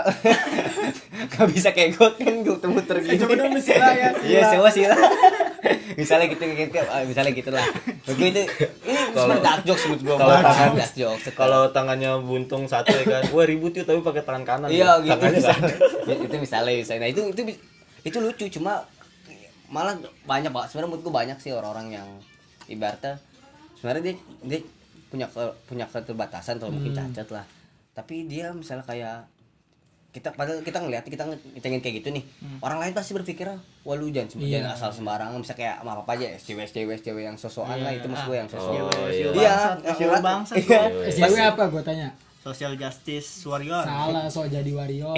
nggak bisa kayak gue kan muter-muter gitu. Coba dong sila ya. Iya, coba sih lah. Misalnya gitu misalnya gitulah. Gue itu ini sebenarnya dark jokes menurut gue. Kalau tangan dark jokes. kalau tangannya buntung satu ya kan, wah ribut yuk tapi pakai tangan kanan. Iya ya. gitu Tangannya misalnya. kan. Itu misalnya. Nah itu lucu, cuma malah banyak banget sebenarnya menurut gue banyak sih orang-orang yang ibaratnya sebenarnya dia punya keterbatasan atau mungkin cacat lah, tapi dia misalnya kayak padahal kita ngeliat kita ngecengin kayak gitu nih, orang lain pasti berpikir wah lu jangan asal sembarangan, misalnya kayak apa aja SJW yang sosokan lah, itu maksud gue yang sosokan. Iya, SJW bangsat. Iya. SJW apa gue tanya? Social Justice Warrior. Salah, so jadi warrior.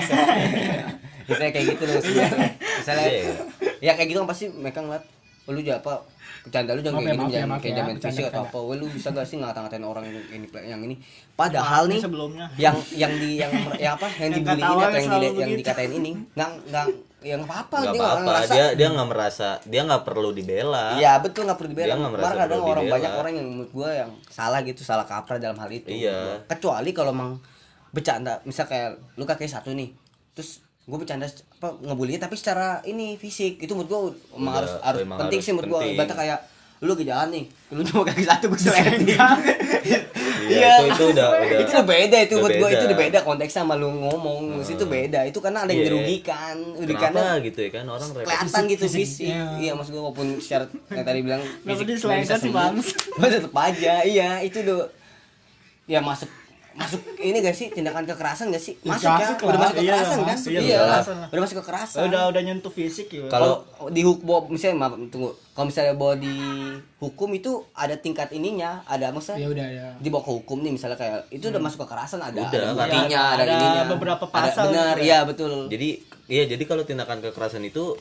Misalnya kayak gitu loh misalnya ya kayak gitu kan pasti mereka ngeliat "Oh, lu apa bercanda lu jangan kayak gini, jangan kayak jamin bercanda, fisik atau bercanda. apa, wah lu bisa gak sih ngata-ngatain orang yang ini padahal nih Sebelumnya. yang apa yang Yang dibully kata ini awal atau yang selalu yang begitu. dikatain ini nggak yang apa Nggak dia nggak apa-apa, ngerasa. dia nggak merasa, dia nggak perlu dibela. Iya betul, nggak perlu dibela. Dia nggak merasa Malah kadang perlu orang dibela. banyak orang yang menurut gue yang salah gitu, salah kaprah dalam hal itu. Iya. Menurut gua. Kecuali kalau emang bercanda, misal kayak lu kaki satu nih, terus gue bercanda apa ngebully tapi secara ini fisik itu menurut gue emang Udah, harus emang penting harus sih menurut gue. penting. Ibaratnya kayak lu ke jalan nih, lu cuma kaki satu gue seleting. Iya, itu udah Itu udah beda itu udah buat gue, beda. itu udah beda konteksnya sama lu ngomong. Itu beda. Itu karena ada yang Iya. dirugikan. Kenapa gitu ya kan orang repot. Kelihatan gitu fisik, fisik. iya. Iya maksud gue walaupun secara yang tadi bilang Nggak fisik diselengkat bisa sih, sembuh. Bang. Tetep aja. Iya, itu udah ya masuk masuk ini gak sih tindakan kekerasan gak sih? Masuk masuk ya, udah lah. masuk kekerasan Iya, kan? masuk. Iya, Iya, kekerasan lah. udah masuk kekerasan. Udah nyentuh fisik gitu. Kalau- Kalau di hukum misalnya maaf, tunggu. Kalau misalnya bawa di hukum itu ada tingkat ininya, ada Ya maksudnya udah ya. dibawa ke hukum nih misalnya kayak itu udah masuk kekerasan ada Udah, buktinya, ada ada ininya. beberapa Ada- pasal benar, gitu ya. iya betul. Jadi kalau tindakan kekerasan itu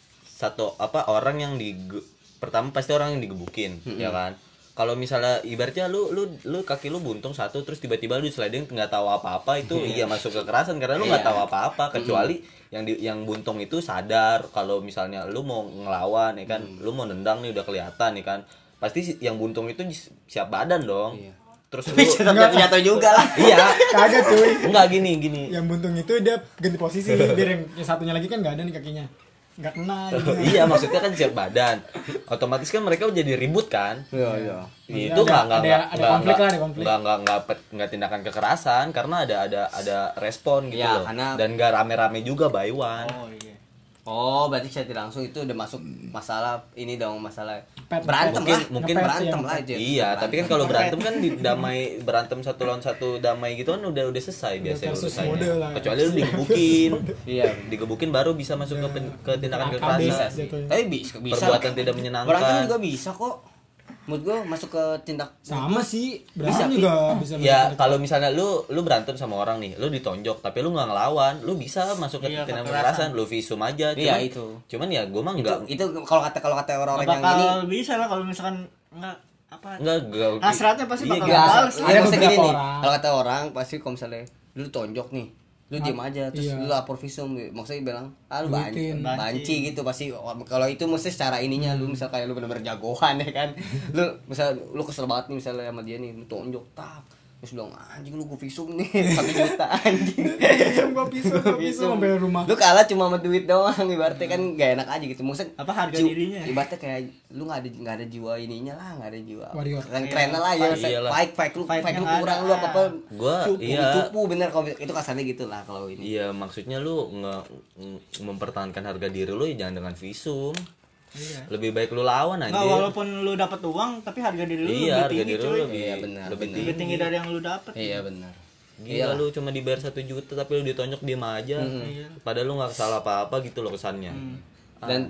satu orang yang pertama pasti orang yang digebukin, ya kan? Kalau misalnya ibaratnya lu kaki lu buntung satu terus tiba-tiba lu sliding nggak tahu apa-apa itu iya masuk kekerasan karena lu nggak Iya. tahu apa-apa kecuali yang buntung itu sadar kalau misalnya lu mau ngelawan ya kan, lu mau nendang nih udah kelihatan ya kan. Pasti yang buntung itu siap badan dong. Iya. Terus lu Jatuh juga lah. iya, Kagak cuy. enggak gini. Yang buntung itu dia ganti posisi biar yang satunya lagi kan nggak ada nih kakinya. Nggak kena gitu. Iya, maksudnya kan siap badan. Otomatis kan mereka jadi ribut kan. Iya, iya. Maksudnya Itu ada konflik lah, ada konflik. nggak tindakan kekerasan karena ada respon gitu Iya, loh. karena- Dan nggak rame-rame juga by one. Oh iya. Oh, berarti secara tidak langsung itu udah masuk masalah ini dong, masalah Ngepet, berantem mungkin- lah. mungkin berantem ya, lah ngepet. aja. Iya, tapi kan kalau berantem kan berantem satu lawan satu damai gitu kan udah selesai biasanya versus urusannya. mode lah. Kecuali lu digebukin. Iya. Digebukin baru bisa masuk ke tindakan AKB kekerasan. jatuhnya. Tapi bisa. Perbuatan tidak menyenangkan. Berantem juga bisa kok. Menurut gua masuk ke tindak Sama sih. Bisa, Berantem juga bisa. Ya kalau misalnya lu berantem sama orang nih, lu ditonjok tapi lu nggak ngelawan, lu bisa masuk ke Iya, tindakan kekerasan. kekerasan, lu visum aja. Iya, Cuman- itu. Cuman ya gue mah enggak itu kalau kata orang-orang Nggak yang ini bakal bisa lah kalau misalkan nggak apa. enggak Hasratnya pasti iya, bakal enggak. bales. ada Ada maksudnya gini beberapa nih. orang. Kalau kata orang pasti kalau misalnya lu tonjok nih, lu diem aja terus Iya. lu lapor visum maksudnya bilang lu Duitin. banci gitu pasti kalau itu mesti secara ininya lu misal kayak lu bener-bener jagoan ya kan lu misal lu kesel banget nih misalnya sama dia nih lu tonjok tak terus bilang anjing lu gue visum nih 1 juta anjing gua pisau sampai rumah. lu kalah cuma sama duit doang ibaratnya kan gak enak aja gitu maksudnya Apa harga dirinya? ibaratnya kayak lu nggak ada jiwa ininya lah nggak ada jiwa Warrior. keren lah ya Iyalah. fight lu Fight-nya lu nggak kurang ada. lu apa Gua iya. cupu bener kalau itu kasarnya gitu lah kalau ini Iya, maksudnya lu mempertahankan harga diri lu ya jangan dengan visum. Iya. Lebih baik lu lawan aja. Nggak, walaupun lu dapat uang tapi harga diri lu Iya, harga lebih tinggi diri lu cuy. lebih Iya, benar, lebih benar. tinggi. Lebih tinggi dari yang lu dapat. iya benar Gila lu cuma dibayar 1 juta tapi lu ditonjok diem aja. Iya. Padahal lu nggak salah apa-apa gitu loh kesannya. dan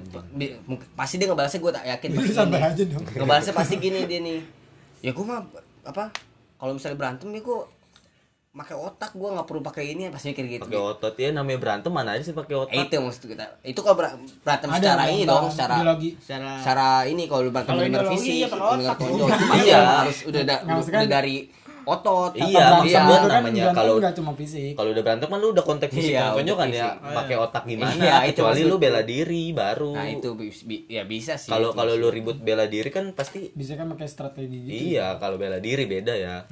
pasti dia ngebalasnya gue tak yakin pasti Santai gini. aja dong. Ngebalasnya pasti gini dia nih ya gue mah apa kalau misalnya berantem ya gue pakai otak gue nggak perlu pakai ini pasti mikir gitu Pakai otot ya namanya berantem mana aja sih pakai otot. itu maksud kita itu kalau berantem Ada secara ini dong secara ideologi. secara ini kalau lu berantem Kalau benar ideologi, fisik iya, pakai benar otak. tonjok itu pasti Iya. harus udah Nggak, maksudnya udah dari otot Iya, Berantem maksudnya itu kan namanya berantem kalau nggak cuma fisik. kalau udah berantem kan lu udah konteks fisik Iya, tonjokan udah ya fisik. pakai otak gimana Iya, itu kecuali lu maksud- bela diri baru nah itu ya bisa sih kalau lu ribut bela diri kan pasti Bisa kan pakai strategi gitu. iya kalau bela diri beda ya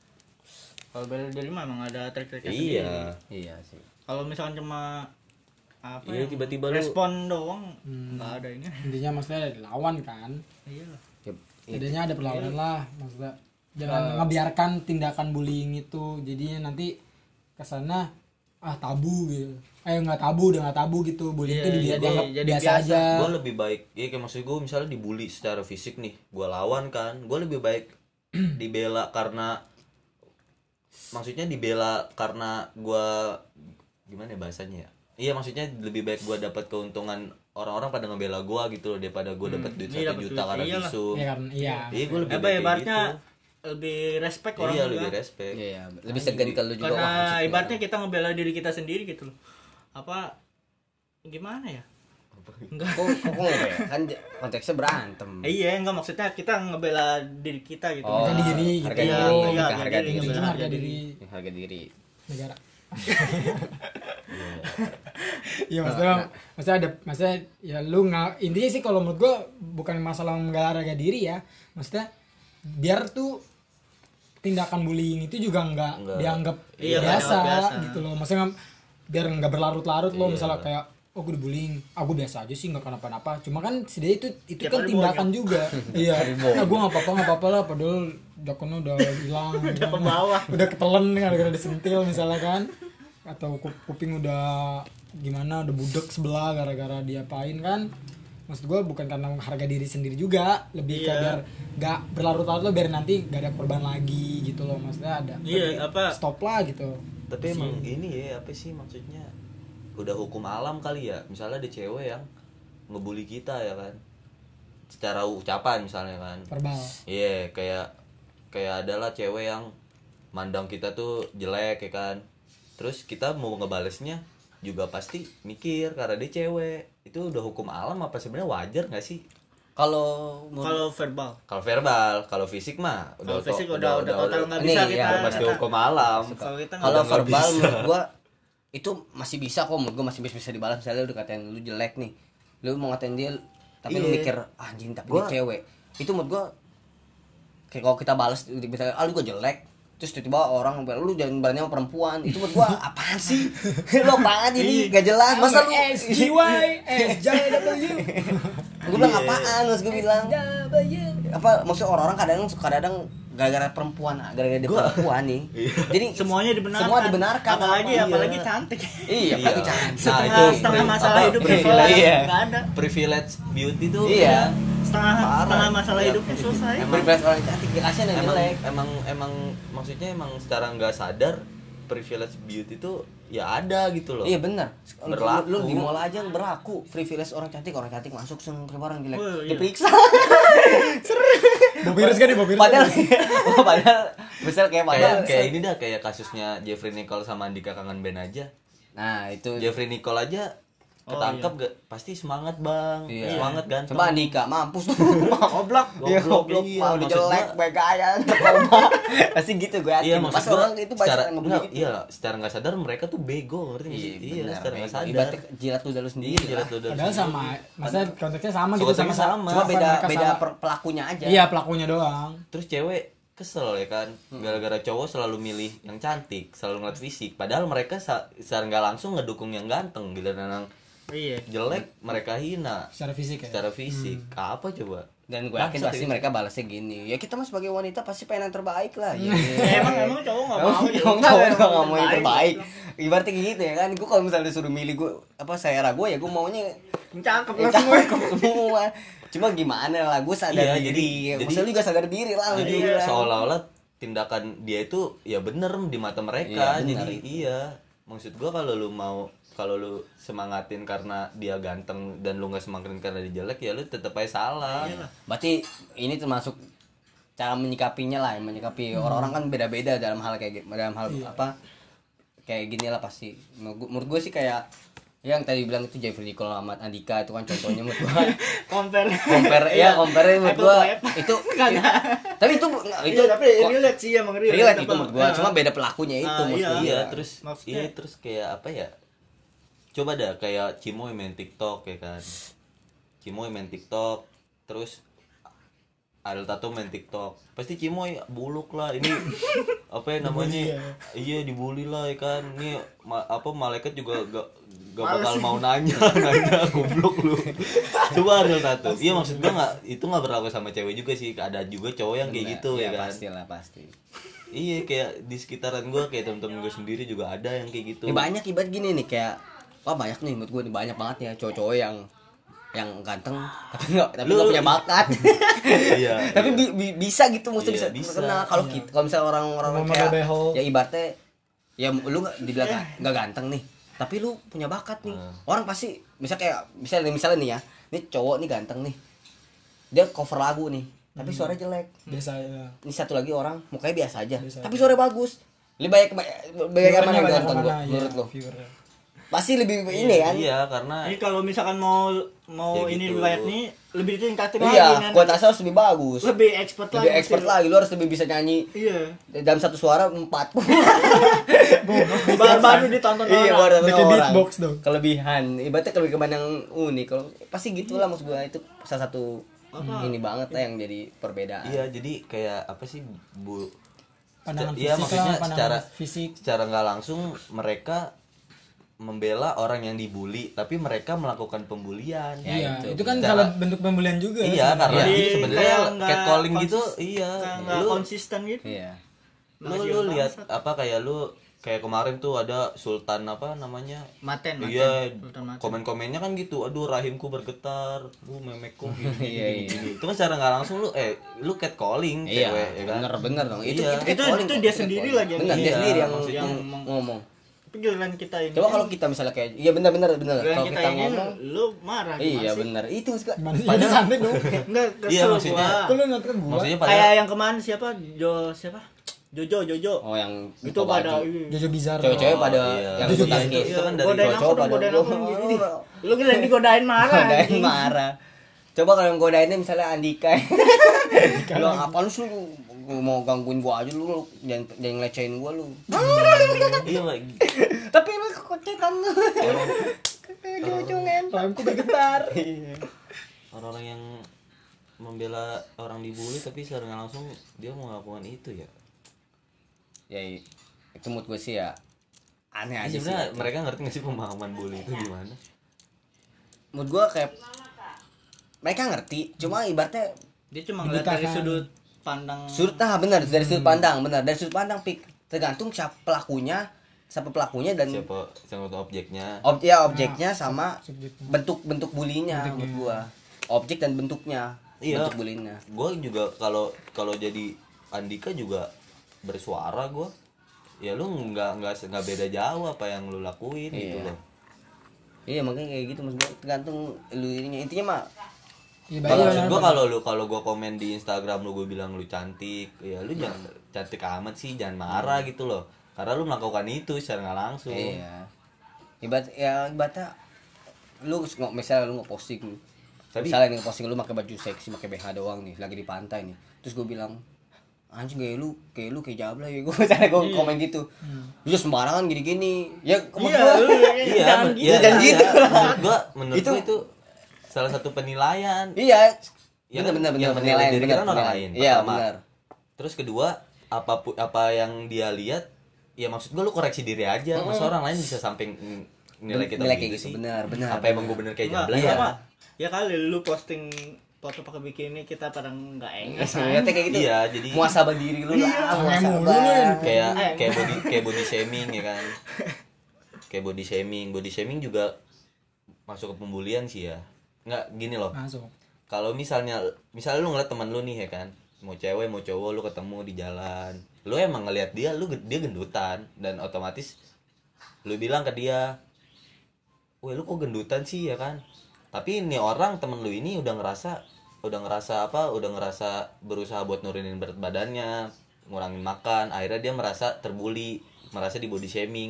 Kalau bela diri mah emang ada trik-triknya iya sendiri. iya sih Kalau misalkan cuma apa Iya, ya, tiba-tiba lu- respon doang nggak ada ini. Intinya maksudnya ada lawan kan. Iya. Jadinya ada perlawanan lah maksudnya. Jangan ngebiarkan tindakan bullying itu. Jadinya nanti kesana tabu gitu. Nggak tabu, udah nggak tabu gitu. Bullying Iya, itu dianggap jadi biasa biasa. aja. gue lebih baik ya kayak maksud gue misalnya dibully secara fisik nih gue lawan kan gue lebih baik dibela karena maksudnya dibela karena gue gimana ya bahasanya ya iya maksudnya lebih baik gue dapat keuntungan orang-orang pada ngebela gue gitu loh daripada gue dapat duit Iya, 1 dapat juta duit, karena iyalah. visum Iya kan, iya. iya gue lebih Apa baik kayak ibaratnya gitu. lebih respect orang Iya juga. lebih respect iya lebih segan kalau juga Karena wah, ibaratnya kita ngebela diri kita sendiri gitu loh. Apa gimana ya? Enggak. kok nggak ya kan konteksnya berantem Iya, enggak maksudnya kita ngebela diri kita gitu. Oh, Harga diri gitu. harga diri Iya, lebih iya, ke harga diri, diri Intinya ngebela harga diri harga diri negara. Iya maksudnya ya lu nggak intinya sih kalau menurut gua bukan masalah menggelar harga diri ya, maksudnya biar tuh tindakan bullying itu juga nggak dianggap Iya, biasa, nggak biasa. gitu loh, maksudnya biar nggak berlarut-larut loh misalnya kayak gue dibullying, aku biasa aja sih nggak kenapa-napa, cuma kan sedia itu Tiap kan hari tindakan juga, iya, nah, gue nggak apa-apa lah, padahal dakonnya udah hilang, Udah ke bawah. udah ketelen gara-gara disentil misalnya kan, atau kuping udah gimana udah budek sebelah gara-gara diapain kan, maksud gue bukan karena harga diri sendiri juga, lebih ke Iya. biar gak berlarut-larut lo, biar nanti gak ada korban lagi gitu loh, maksudnya ada Iya, apa? stop lah gitu. Tapi emang ini ya apa sih maksudnya, udah hukum alam kali ya, misalnya ada cewek yang ngebully kita ya kan, secara ucapan misalnya kan, Verbal. iya kayak adalah cewek yang mandang kita tuh jelek ya kan, terus kita mau ngebalesnya juga pasti mikir karena dia cewek. Itu udah hukum alam apa sebenarnya wajar nggak sih? Kalau Kalau verbal. Kalau verbal, kalau fisik mah Kalau fisik udah total nggak Ini bisa ya, kita. pasti hukum alam. Kalau kita kalau nggak verbal bisa. menurut gua itu masih bisa kok, menurut gua masih bisa dibalas. Misalnya lu udah katain lu jelek nih, lu mau ngatain dia tapi lu Iya. mikir anjing tapi Gua- dia cewek, itu menurut gua kayak kalau kita balas misalnya lu gua jelek, terus tiba-tiba orang bilang lu jangan berani sama perempuan, itu menurut gua apaan sih? Lu apaan ini gak jelas, masa lu SJW. gue bilang apaan, terus gue bilang apa maksudnya orang-orang kadang gara-gara perempuan, gara-gara dia perempuan nih, jadi semuanya dibenarkan. semua dibenarkan. Apalagi cantik. Iya, apalagi cantik. Setengah masalah apa, hidupnya privilege. selesai. Iya. Nggak ada. Privilege beauty tuh Iya. Setengah masalah Iya. hidupnya selesai. Privilege orang cantik, kasihan yang jelek. emang maksudnya emang secara nggak sadar privilege beauty tuh ya ada gitu loh. Iya benar. Berlaku. Lu di mall aja berlaku privilege orang cantik masuk keluar orang jelek. Oh, iya. Diperiksa. Bobirus kan nih, Bobirus. Padahal besar kayak Kayak ini dah kayak kasusnya Jeffrey Nicole sama Andika Kangen Band aja. Nah, itu Jeffrey Nicole aja ketangkep gak pasti semangat bang, Iya. semangat kan. Coba Andika mampus tuh. Goblok. Iya, goblok. Iya, Mau maksud jelek, gua- baik gaya, terkoma. Pasti gitu gue yakin. Iya Pas maksud gua orang itu banyak secara yang ngebully enggak, gitu. iya secara nggak sadar mereka tuh bego, ngerti nggak sih? Iya, benar, secara nggak bego. sadar. Ibaratnya jilat ludah lu sendiri. Iya, jilat lah. ludah Padahal sendiri. sama, maksudnya konteksnya sama gitu, Konteksnya sama. Cuma beda mereka sama. pelakunya aja. Iya, pelakunya doang. Terus cewek kesel ya kan, gara-gara cowok selalu milih yang cantik, selalu ngeliat fisik. Padahal mereka secara nggak langsung ngedukung yang ganteng, giliran yang Iya. jelek mereka hina Secara fisik ya. secara fisik. Apa coba? Dan gue yakin Bangsat pasti itu. mereka balasnya gini. Ya kita mah sebagai wanita pasti pengen yang terbaik lah. Ya, Emang cowok nggak mau. Emang cowok nggak mau yang terbaik. Ibaratnya gitu ya kan. Gue kalau misalnya disuruh milih gue apa selera gue ya gue maunya Cakep yang lah semua. cakep semua. Cuma gimana lah gue sadar Iya, diri. jadi- Maksudnya lu juga sadar diri lah. lu Jadi juga. seolah-olah tindakan dia itu ya bener di mata mereka. Iya, benar Jadi itu. iya, maksud gua kalau lu semangatin karena dia ganteng dan lu nggak semangatin karena dia jelek ya lu tetep aja salah. Berarti ini termasuk cara menyikapinya lah, menyikapi orang-orang kan beda-beda dalam hal kayak dalam hal apa kayak gini lah pasti. Menurut gue sih kayak yang tadi bilang itu Jeffrey Nicole sama Andika itu kan contohnya menurut gue Compare. compare menurut Apple gue to apple. itu tapi itu Itu tapi relate sih emang relate itu menurut gue Nah. cuma beda pelakunya itu maksud iya. gua. Iya, Maksudnya- terus kayak apa ya? Coba dah kayak Cimoy main TikTok ya kan. Cimoy main TikTok, terus Ariel Tatum main TikTok. Pasti Cimoy buluk lah. Ini apa ya namanya? Iya, dibully lah ya kan. Ini apa malaikat juga gak bakal mau nanya goblok lu. Coba Ariel Tatum. Iya maksud gua enggak itu enggak berlaku sama cewek juga sih. Ada juga cowok yang kayak gitu Iya, ya kan. pastilah pasti. Iya kayak di sekitaran gue kayak temen-temen gue sendiri juga ada yang kayak gitu. Ini banyak ibarat gini nih kayak wah banyak nih menurut gue nih banyak banget ya cowok-cowok yang ganteng tapi nggak punya bakat. Iya. Tapi iya. bisa gitu mesti Iya, bisa bisa. terkenal kalau kita kalau misalnya orang-orang Ngomong kayak bebeho. ya ibaratnya ya lu nggak dibilang nggak ganteng nih tapi lu punya bakat nih orang pasti misalnya nih ya ini cowok nih ganteng nih dia cover lagu nih tapi suaranya jelek. Biasa ya. Ini satu lagi orang mukanya biasa aja Biasa tapi aja. suaranya bagus. Lebih banyak yang mana yang ganteng gua ya, menurut lo viewernya. pasti lebih ini kan. Iya karena Ini kalau misalkan mau Ya ini gitu. riwayat nih lebih ditingkatin lagi Iya, Nen. kualitasnya harus lebih bagus. Lebih expert Lebih lagi. expert mesti. lagi, lu harus lebih bisa nyanyi Iya. dalam satu suara 4. Baru ditonton Iya, orang. baru Bikin orang. beatbox dong. Kelebihan, ibaratnya kelebihan yang unik. Kalau pasti gitulah maksud gua itu salah satu ini banget lah yang jadi perbedaan. iya jadi kayak apa sih bu? Pandangan Iya fisik maksudnya lah, pandangan secara fisik. secara nggak langsung mereka membela orang yang dibully tapi mereka melakukan pembulian. Ya, Iya, itu. itu kan Secara- salah bentuk pembulian juga. Iya karena Iya. dia sebenarnya Kayak nggak catcalling gitu konsis- iya. Nggak Lu konsisten gitu. Iya. lu lihat apa kayak lu kayak kemarin tuh ada Sultan apa namanya? Maten. Iya, Sultan Maten. komen-komennya kan gitu. Aduh, rahimku bergetar. Memekku gini, Iya, iya. gini. Itu kan secara nggak langsung lu catcalling Iya, cewek, ya kan? bener dong. Itu Iya. Itu dia sendiri lagi yang- Bener, dia Iya, sendiri yang maksudnya ngomong. Tapi giliran kita ini. Coba kalau kita misalnya kayak, iya bener. giliran Kalau kita kita ini ngomong, lu marah gimana iya sih? bener. Itu maksud gua. Gimana sih? Jadi santai dong. Enggak Iya, kesel maksudnya. gua. Kok lu nonton gua? Maksudnya Kayak padahal yang kemarin siapa? Jojo. Oh yang Itu buka pada baju. Jojo Bizarre. Cewek-cewek pada iya. yang Itu ikutan gitu. kiss. Itu kan dari godain aku cowok dong, pada godain gua. aku dong, gitu. Lu kira digodain marah. Godain anjing. marah. Coba kalau yang godainnya misalnya Andika. Lu apaan sih lu mau gangguin gua aja lu jangan ngelecehin gua lu. iya lagi. Tapi lu kecetan lu. Cucungan. Rahimku bergetar. Orang-orang yang membela orang dibully tapi secara nggak langsung dia mau melakukan itu ya. Ya itu menurut gue sih ya aneh aja sih. Sebenarnya mereka ngerti nggak sih pemahaman bully itu gimana? Menurut gue kayak mereka ngerti, cuma ibaratnya Dia cuma ngeliat dari Dibutakan. sudut pandang. benar dari sudut pandang, dari sudut pandang pik tergantung siapa pelakunya dan Siapa objeknya? objeknya sama Subjeknya. bentuk bulinya menurut gua. Objek dan bentuknya. Iya. Bentuk bulinya. Gue juga kalau jadi Andika juga bersuara gue. Ya lu nggak beda jauh apa yang lu lakuin gitu Iya. loh. Iya makanya kayak gitu maksud gua tergantung lu ininya. Intinya mah Iya, Kalau baik, maksud gue benar. kalau gue komen di Instagram lu gue bilang lu cantik, ya lu jangan cantik amat sih, jangan marah gitu loh. Karena lu melakukan itu secara nggak langsung. iya. Ibaratnya lu misalnya lu nge-posting Tapi- misalnya nih nge-posting lu pakai baju seksi, pakai BH doang nih, lagi di pantai nih. Terus gue bilang, anjing kayak lu kayak jabla ya. Gue misalnya gue komen gitu. Lu sembarangan gini-gini. Ya maksud Iya, gua, lu Iya, jangan gitu lah. Menurut gue itu salah satu penilaian. Iya. Ya Bener kan, yang menilai diri kita kan orang lain. Iya, Pertama. benar. Terus kedua, apa yang dia lihat, ya maksud gue lu koreksi diri aja. Masa orang lain bisa sampai nilai kita Nilai begitu kayak gitu, sih? benar. Apa emang gue bener kayak Enggak, jabla ya? apa? Ya kali lu posting foto pakai bikini kita pada nggak enggak. Ternyata kayak gitu. Iya, jadi muasabah diri lu lah, Ngemu muasabah. dulu ya. kayak body shaming ya kan. Kayak body shaming juga masuk ke pembulian sih ya. Nggak gini loh. Masuk. Kalau misalnya lu ngeliat teman lu nih ya kan, mau cewek mau cowok lu ketemu di jalan, lu emang ngeliat dia gendutan dan otomatis lu bilang ke dia, weh lu kok gendutan sih ya kan. Tapi ini orang temen lu ini udah ngerasa berusaha buat nurunin berat badannya, ngurangin makan, akhirnya dia merasa terbuli, merasa di body shaming.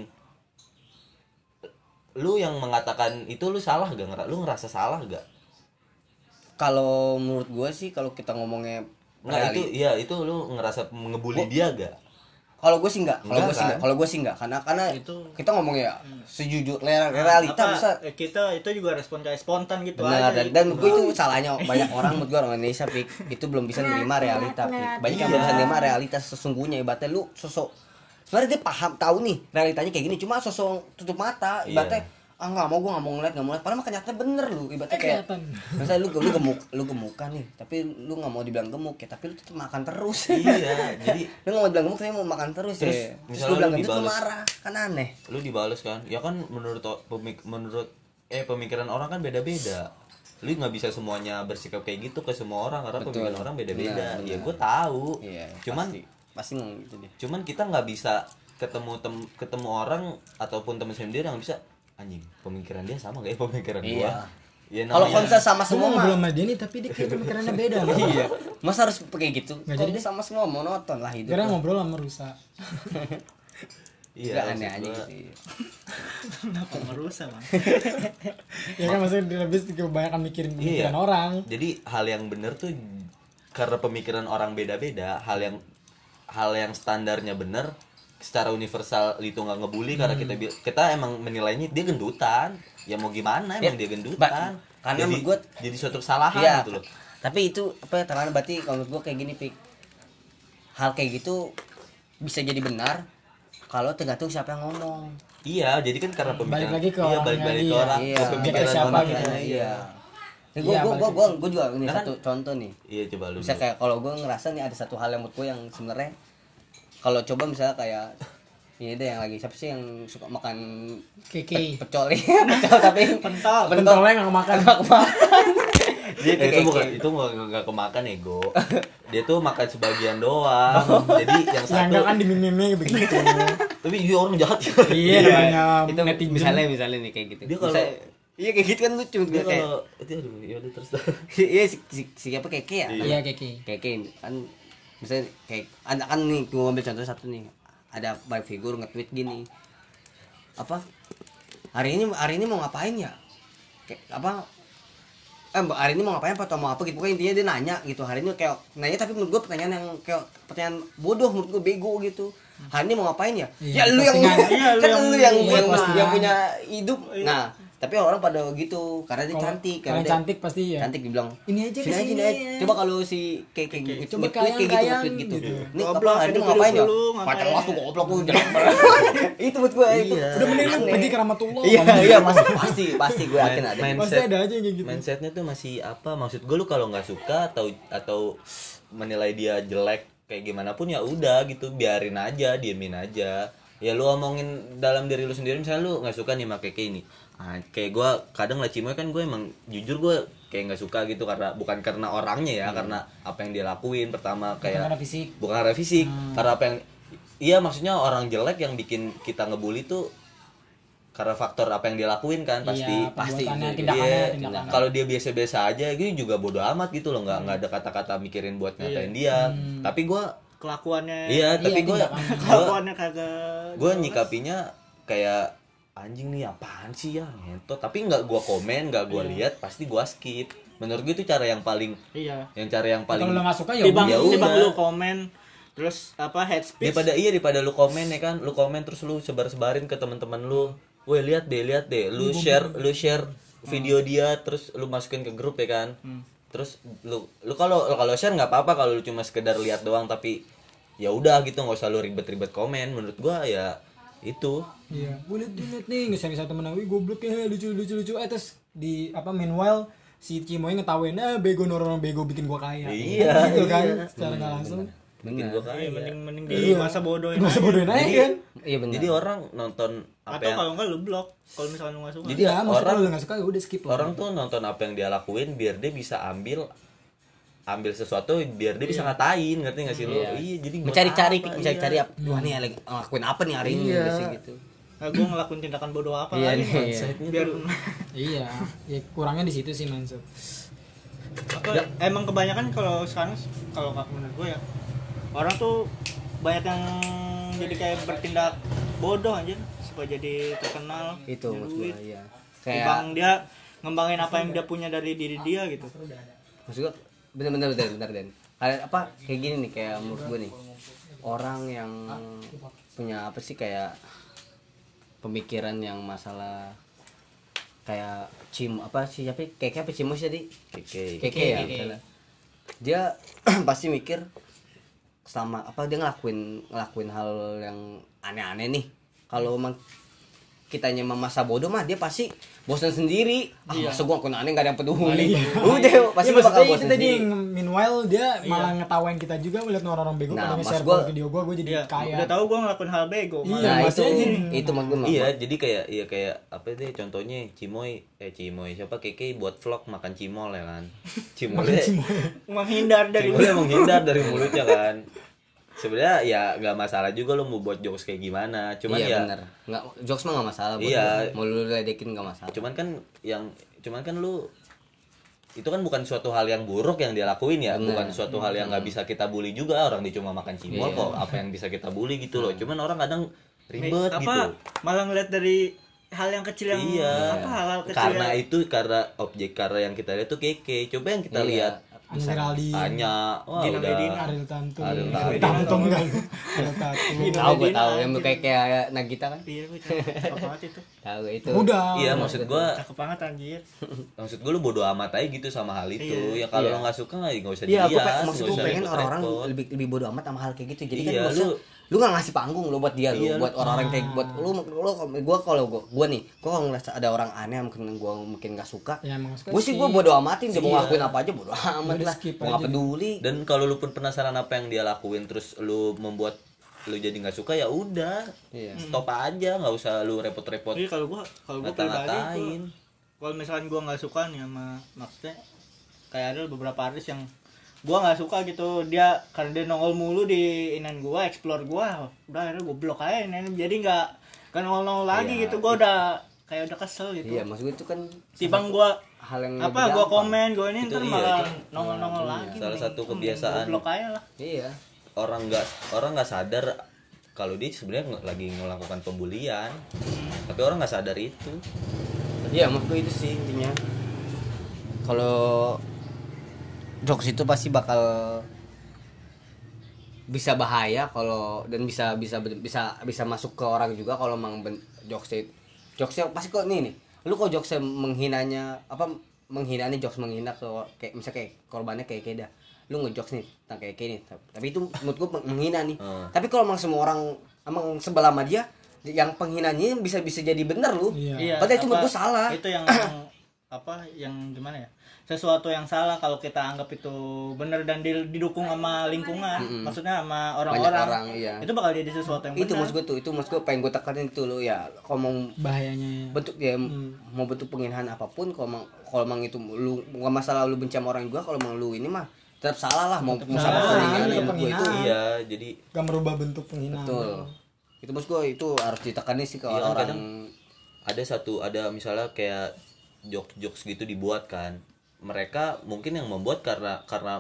Lu yang mengatakan itu lu salah gak? Lu ngerasa salah gak? Kalau menurut gue sih kalau kita ngomongnya Nggak, itu lu ngerasa ngebully dia gak? kalau gue sih enggak. Enggak, Kalau gue sih enggak. Karena Itu- kita ngomongnya sejujur realita Apa, bisa kita itu juga respon kayak spontan gitu benar aja. dan menurut gue itu salahnya banyak orang menurut gue orang Indonesia Pik, itu belum bisa menerima realita Pik. Banyak yang belum bisa menerima realitas sesungguhnya. Ibaratnya lu sosok sebenarnya dia paham tahu nih realitanya kayak gini cuma sosok tutup mata. Ibaratnya nggak mau, gue nggak mau ngeliat padahal mah kenyataannya bener lu. Ibaratnya kayak Kelihatan. misalnya lu gemukan nih tapi lu nggak mau dibilang gemuk ya tapi lu tetap makan terus. Iya, jadi Lu nggak mau bilang gemuk tapi mau makan terus, Terus, ya. Terus misalnya lu bilang lu gendut lu dibales. marah kan aneh. lu dibales kan, ya kan menurut pemikiran orang kan beda-beda. Lu nggak bisa semuanya bersikap kayak gitu ke semua orang karena Betul. pemikiran orang beda-beda. Benar, Ya benar. gue tahu. Iya, Cuman pasti ngomong gitu deh. cuman kita nggak bisa ketemu orang ataupun teman sendiri yang bisa anjing pemikiran dia sama kayak pemikiran gua. Iya. Ya, Kalau namanya- konsen sama Gue semua mau mah ngobrol sama dia nih tapi dia kayak pemikirannya beda. iya. Masa harus pakai gitu? Nggak Kalau jadi deh. sama semua monoton lah hidup. Kira lah. ngobrol sama rusa. Iya, Nggak maksud aneh aja gua, gitu. Kenapa merusak, Bang? Ya kan maksudnya dia lebih kebanyakan mikirin pemikiran Iya. orang. Jadi hal yang bener tuh karena pemikiran orang beda-beda, hal yang standarnya bener secara universal itu nggak ngebully karena kita emang menilainya dia gendutan. Ya mau gimana emang Ya, dia gendutan. karena jadi, menurut gua- jadi suatu kesalahan Iya. gitu loh. Tapi itu apa ya terlalu berarti kalau menurut gua kayak gini Pik. Hal kayak gitu bisa jadi benar kalau tergantung siapa yang ngomong. Iya, jadi kan karena pemikiran lagi ke iya, orangnya balik dia. ke orang, Iya. ke pemikiran Dia siapa orang. gitu. Iya. Gue Iya, balik juga ini Nah, satu contoh nih. Iya, coba lu. Bisa kayak kalau gue ngerasa nih ada satu hal yang menurut gue yang sebenarnya kalau coba misalnya kayak Ini deh yang lagi siapa sih yang suka makan Keke. pecel ya? Pecel tapi Pentol. Pentolnya nggak makan. Dia tuh itu kayak bukan itu nggak kemakan ego. Dia tuh makan sebagian doang. Jadi yang Yang satu enggak kan di meme begitu. tapi dia orang jahat ya. Iya namanya itu netizen. misalnya nih kayak gitu. Dia kalau iya kayak gitu kan lucu dia kayak kalau itu aduh ya udah terus. iya siapa Keke ya? Iya Keke. Keke kan misalnya kayak ada kan nih gua ambil contoh satu nih. Ada by figure nge-tweet gini. Apa? Hari ini mau ngapain ya? Kayak apa? Hari ini mau ngapain atau mau apa gitu. Pokoknya intinya dia nanya gitu. Hari ini kayak nanya tapi menurut gua pertanyaan yang kayak pertanyaan bodoh menurut gua bego gitu. Hari ini mau ngapain ya? Iya, Ya lu yang postingan. Iya, lu kan yang- lu yang iya, postingan. yang punya hidup. Nah, tapi orang pada gitu karena dia cantik Kalau dia cantik pasti ya. cantik dibilang Ini aja sini aja, kesini sini aja. ya. Coba kalau si kayak Coba nge-tweet kayak gitu kayang-kayang nge-tweet gitu. gitu. Ini Goblok, apa hari ini hidup mau ngapain ya? lu, ngapain? Pacar lu goblok lu jangan. Itu buat gue itu. Iya. Udah mending lu pergi ke Rahmatullah. Iya iya pasti gue yakin ada. Pasti ada aja yang kayak gitu. Mindsetnya tuh masih apa? Maksud gue lu kalau nggak suka atau menilai dia jelek kayak gimana pun ya udah gitu, biarin aja, diemin aja. Ya lu omongin dalam diri lu sendiri, misalnya lu nggak suka nih sama kayak ini. Nah, kayak gue kadang lah Cimoy kan gue emang jujur gue kayak nggak suka gitu karena bukan karena orangnya ya, karena apa yang dia lakuin pertama kayak Karena fisik. bukan karena fisik, karena apa yang iya maksudnya orang jelek yang bikin kita ngebully tuh karena faktor apa yang dia lakuin kan pasti Iya, pasti. perbuatannya, Iya, tindakannya. kalau dia biasa-biasa aja gitu juga bodo amat gitu loh, nggak ada kata-kata mikirin buat ngatain dia. Tapi gue Kelakuannya. iya tapi gue Kelakuannya kagak. gue nyikapinya kayak anjing nih apaan sih ya ngentot, tapi nggak gue komen, nggak gue lihat, pasti gue skip. Menurut gue itu cara yang paling Iya. cara yang paling Kalau lu nggak suka ya Timbang ya timbang udah. lu komen terus apa head speech. daripada lu komen ya kan, lu komen terus lu sebarin ke teman-teman lu, weh lihat deh lu share video dia terus lu masukin ke grup ya kan. Terus lu kalau share nggak apa-apa kalau lu cuma sekedar lihat doang, tapi ya udah gitu, nggak usah lu ribet-ribet komen. Menurut gua ya itu Iya, gue liat nih nge-share satu temen gue goblok ya, lucu terus di apa meanwhile si Cimoy ngetawain bego orang bego bikin gua kaya. Iya, gitu kan, iya. secara nggak langsung. bikin gua Iya, kaya. mending di masa bodohin. Masa bodohin aja kan. Iya benar. Jadi orang nonton apa Atau yang kalau enggak lu blok kalau misalkan lu enggak suka. Jadi Iya, maksudnya orang kalau lu nggak suka ya udah skip lah. orang tuh nonton apa yang dia lakuin biar dia bisa ambil sesuatu, biar dia bisa ngatain, ngerti nggak sih lu? Iya, jadi buat Mencari-cari apa? mencari-cari Iya. wah nih lagi ngelakuin apa nih hari ini Iya. biasanya gitu. Nah, gue ngelakuin tindakan bodoh apa Iya lagi? nih. Mindsetnya Biar tuh- Iya, ya kurangnya di situ sih mindset. emang kebanyakan kalau sekarang kalau menurut gue ya orang tuh banyak yang jadi kayak bertindak bodoh aja supaya jadi terkenal. Itu punya maksud duit. gue iya. Timbang Kayak dia ngembangin apa yang dia punya dari diri dia gitu. maksud gue bener Dan. Kayak apa kayak gini nih kayak menurut gue nih. Orang yang punya apa sih kayak pemikiran yang masalah kayak apa sih tapi kayak apa Cimo sih tadi? Keke ya misalnya. Dia pasti mikir selama apa dia ngelakuin hal yang aneh-aneh nih. Kalau emang kitanya masa bodoh mah dia pasti bosan sendiri. Masa gua ngelakuin aneh gak ada yang peduli. Udah pasti Iya, bakal maksudnya itu bosan tadi sendiri. meanwhile dia malah ngetawain kita juga melihat orang-orang bego Nah, pada mas nge-share gua- video gue jadi Iya, kaya. udah tahu gue ngelakuin hal bego. Iya, Nah, maksudnya itu jadi- maksud gua. Iya, jadi kayak apa deh contohnya Cimoy siapa Keke buat vlog makan cimol ya kan. Cimolnya Menghindar dari Cimolnya menghindar dari mulutnya kan. Sebenarnya ya nggak masalah juga lo mau buat jokes kayak gimana, cuman Iya ya benar. Enggak jokes mah enggak masalah buat Iya. gua. Mau lu ledekin enggak masalah. cuman kan lu itu kan bukan suatu hal yang buruk yang dia lakuin ya. Bener. Bukan suatu hal yang nggak bisa kita bully juga. Orang dia cuma makan cimol Iya. kok apa yang bisa kita bully gitu loh. Cuman orang kadang ribet apa gitu. malah ngeliat dari hal yang kecil yang Iya. apa hal kecil Karena yang- itu karena yang kita lihat tuh Keke. Coba yang kita Iya. lihat Anya Geraldine, Anya, wah Gina udah Medina. Ariel Tantu, Ariel Ariel Tantu. Tantu enggak lu? Ariel Tantu. Tahu gua Medina, tahu yang anjir. kayak Nagita kan. Iya, gue cakep banget itu. Tahu itu. Udah. Iya maksud gua Cakep banget anjir. lu bodo amat aja gitu sama hal itu. Iya. Ya kalau Iya. lo nggak suka nggak usah Iya, dilihat. maksud nggak gue usah pengen orang-orang repot-repot. lebih bodo amat sama hal kayak gitu. Jadi Iya, kan maksudnya lu nggak ngasih panggung lo buat dia Iya, buat orang-orang kayak buat lu gua kalau gua nih, kalau ngeliat ada orang aneh yang mungkin nggak suka. Ya, emang suka Gue sih sih. gue bodo amatin dia mau Iya. ngelakuin apa aja bodo amat Udah lah. skip Gua nggak aja. peduli. Dan kalau lu pun penasaran apa yang dia lakuin terus lu membuat lu jadi nggak suka ya udah, Iya. stop aja, nggak usah lu repot-repot Jadi kalau gua pribadi ngata-ngatain. kalau misalkan gua nggak suka nih sama maksudnya kayak ada beberapa artis yang gua nggak suka gitu, dia karena dia nongol mulu di inan gua, explore gua, udah akhirnya gua blok aja ini, jadi nggak nongol lagi Iya. gitu. Gua udah kayak udah kesel gitu. Iya, maksud gue itu kan Timbang gua hal yang apa lebih gua gampang. komen gua ini Itu ntar iya, malah itu. nongol lagi. Salah mending- satu mending kebiasaan. gua blok aja lah. Iya. orang nggak sadar kalau dia sebenarnya lagi melakukan pembulian, tapi orang nggak sadar itu. Iya, maksud gue itu sih intinya. Kalau jokes itu pasti bakal bisa bahaya kalau dan bisa masuk ke orang juga kalau emang jokesnya pasti kok nih lu kok jokesnya menghinanya menghinanya jokes menghina ke kayak misalnya kayak korbannya kayak Keda, lu ngejokes nih tentang kayak gini tapi itu menurut gue menghina nih. Tapi kalau emang semua orang emang sebelah sama dia, yang penghinanya bisa jadi bener lu. Iya. Padahal itu menurut gue salah. Itu yang yang gimana ya? Sesuatu yang salah kalau kita anggap itu benar dan didukung sama lingkungan, maksudnya sama Banyak orang-orang, orang, iya. itu bakal jadi sesuatu yang Itu benar. maksud gue pengen gue tekanin itu lo ya, kalau mau bahayanya. bentuk ya mau bentuk penghinaan apapun, kalau emang itu lu nggak masalah lu benci sama orang juga, kalau emang lu ini mah tetap salah lah, mau sama salah, penghinaan itu menurut gue itu. penghinaan. Iya, jadi Gak merubah bentuk penghinaan. Betul. Itu maksud gue itu harus ditekanin sih ke iya, orang. ada misalnya kayak jokes gitu dibuat kan, mereka mungkin yang membuat karena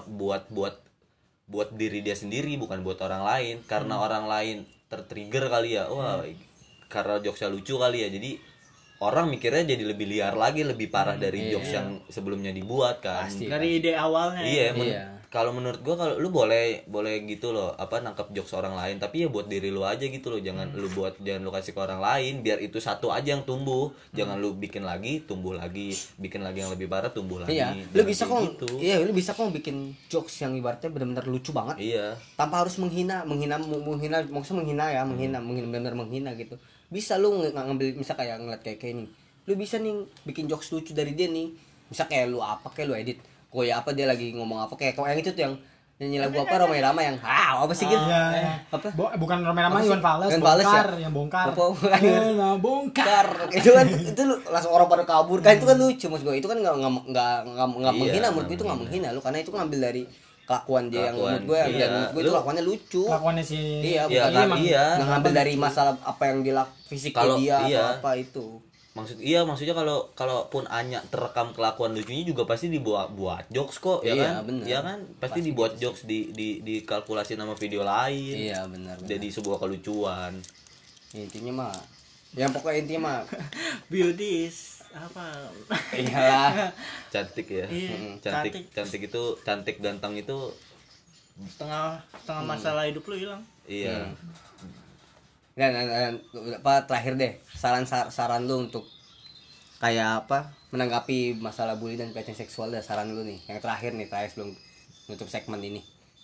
buat diri dia sendiri, bukan buat orang lain, karena orang lain tertrigger kali ya, wah karena jokesnya lucu kali ya, jadi orang mikirnya jadi lebih liar lagi, lebih parah dari jokes yang sebelumnya dibuat kan. Pasti. Dari ide awalnya. Iya, Iya. kalau menurut gua kalau lu boleh gitu loh, nangkap jokes orang lain, tapi ya buat diri lu aja gitu loh, jangan lu kasih ke orang lain, biar itu satu aja yang tumbuh, jangan lu bikin lagi tumbuh lagi, bikin lagi yang lebih parah tumbuh lagi. Iya, Jangan lu bisa kayak kok. gitu. Iya, lu bisa kok bikin jokes yang ibaratnya benar-benar lucu banget. Iya. Tanpa harus menghina, maksudnya menghina ya, benar-benar menghina gitu. Bisa lu ngambil misal kayak ngeliat kayak ini. Lu bisa nih bikin jokes lucu dari dia nih. Misal kayak lu lu edit. Koya apa dia lagi ngomong apa kayak yang itu tuh yang nyanyi lagu apa Roma Irama yang apa sih gitu? Iya. Apa? Bukan Roma Apa sih? Iwan Fals, Iwan Fals ya? yang bongkar. Apa? Bongkar. Itu kan itu lu langsung orang pada kabur kan, itu kan lucu maksud gue. Itu kan nggak menghina, menurut gue itu nggak menghina lu, karena itu ngambil dari kelakuan dia yang menurut gue Iya. dan menurut gue itu kelakuannya lucu. Kelakuannya si Iya, Iya, bukan kan, iya. nggak ngambil dari masalah apa yang fisiknya Kalau- dia iya. atau apa itu. Maksudnya kalaupun Anya terekam kelakuan lucunya juga pasti dibuat jokes kok, ya Iya, kan? bener. Iya kan? Pasti dibuat jokes dikalkulasi sama video lain. Iya, benar. Jadi sebuah kelucuan. Intinya mah yang pokoknya intinya mah Beauty is apa? iyalah. Cantik ya. Iya, Cantik itu, cantik ganteng itu Setengah masalah hidup lu hilang. iya. Dan apa terakhir deh, saran lu untuk kayak apa menanggapi masalah bully dan pelecehan seksual, deh saran lu nih yang terakhir sebelum nutup segmen ini.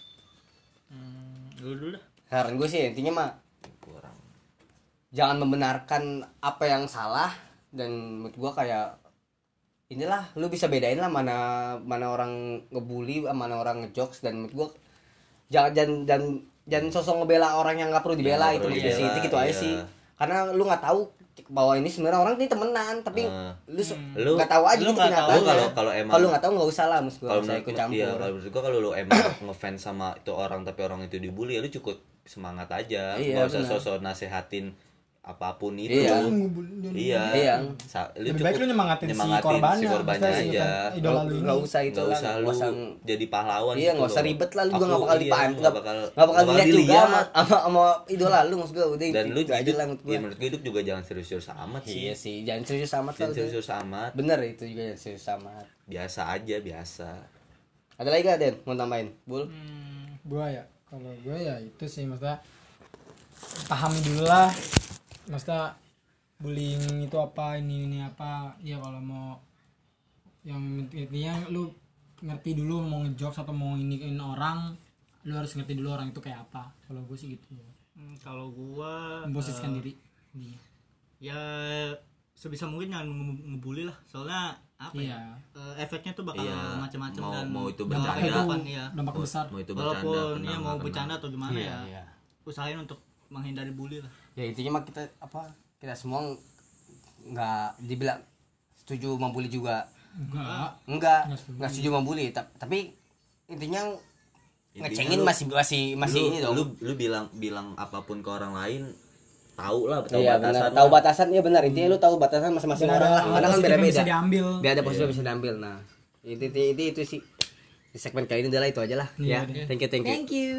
Dulu dah. Saran gue sih intinya mah Kurang. jangan membenarkan apa yang salah, dan menurut gue kayak inilah lu bisa bedain lah mana orang ngebully, mana orang ngejokes, dan menurut gue jangan sosok ngebela orang yang nggak perlu dibela, Yang nggak itu perlu maksudnya dibela, itu aja iya. sih, karena lu nggak tahu bahwa ini sebenarnya orang ini temenan, tapi Lu nggak tahu aja lu gitu nggak tahu. kenyataannya. Kalau emang- kalau nggak tahu nggak usah lah, maksud gue Kalau nggak usah menurut ikut gua, campur. iya, kalau menurut gua kalau lu emang ngefans sama itu orang tapi orang itu dibully, ya lu cukup semangat aja, Iya, nggak usah benar. sosok nasehatin apapun itu. Iya. Iya. Iya. Lu Lebih baik lu nyemangatin si korbannya, korbannya maksudnya si aja. idola lu ini. Nggak usah itu Nggak lah, usah nggak lu usah jadi pahlawan. iya, gitu nggak usah loh. ribet lah, lu juga Aku- nggak bakal iya, dipaham, nggak nggak bakal dilihat juga dilihat. sama idola lu, maksud gue udah Dan lu itu aja hidup, lah menurut gue. ya menurut gue hidup juga jangan serius-serius amat sih. Iya sih, jangan serius amat lah Jangan udah. serius amat, Bener itu juga jangan serius amat. biasa aja, biasa. Ada lagi gak Den mau tambahin? Bul? Gua ya, kalau gue ya itu sih, maksudnya pahami dulu lah, maksudnya bullying itu apa, ini apa ya. Kalau mau yang intinya lu ngerti dulu mau ngejokes atau mau iniin orang, lu harus ngerti dulu orang itu kayak apa. Kalau gue sih gitu, Kalau gua memposisikan diri. Iya. ya sebisa mungkin jangan ngebully lah, soalnya apa Iya. ya, efeknya tuh bakal Iya, macam-macam, dan mau itu dampaknya Dampaknya bercanda, depan, itu iya. dampak besar. mau itu bercanda, Walaupun kena ya mau nggak bercanda kena. atau gimana Iya, ya, iya. usahain untuk menghindari bully lah. Ya intinya mah kita semua nggak dibilang setuju membuli juga. Enggak setuju membuli, tapi intinya ngecengin masih ini dong. Lu bilang apapun ke orang lain, tahu lah iya, batasan. Tahu batasan, iya benar. Intinya lu tahu batasan masing-masing orang lah. Karena kan beda-beda. Bisa diambil. Biar ada positif bisa diambil. Nah, itu sih. Di segmen kali ini adalah itu aja lah. Ya. Thank you.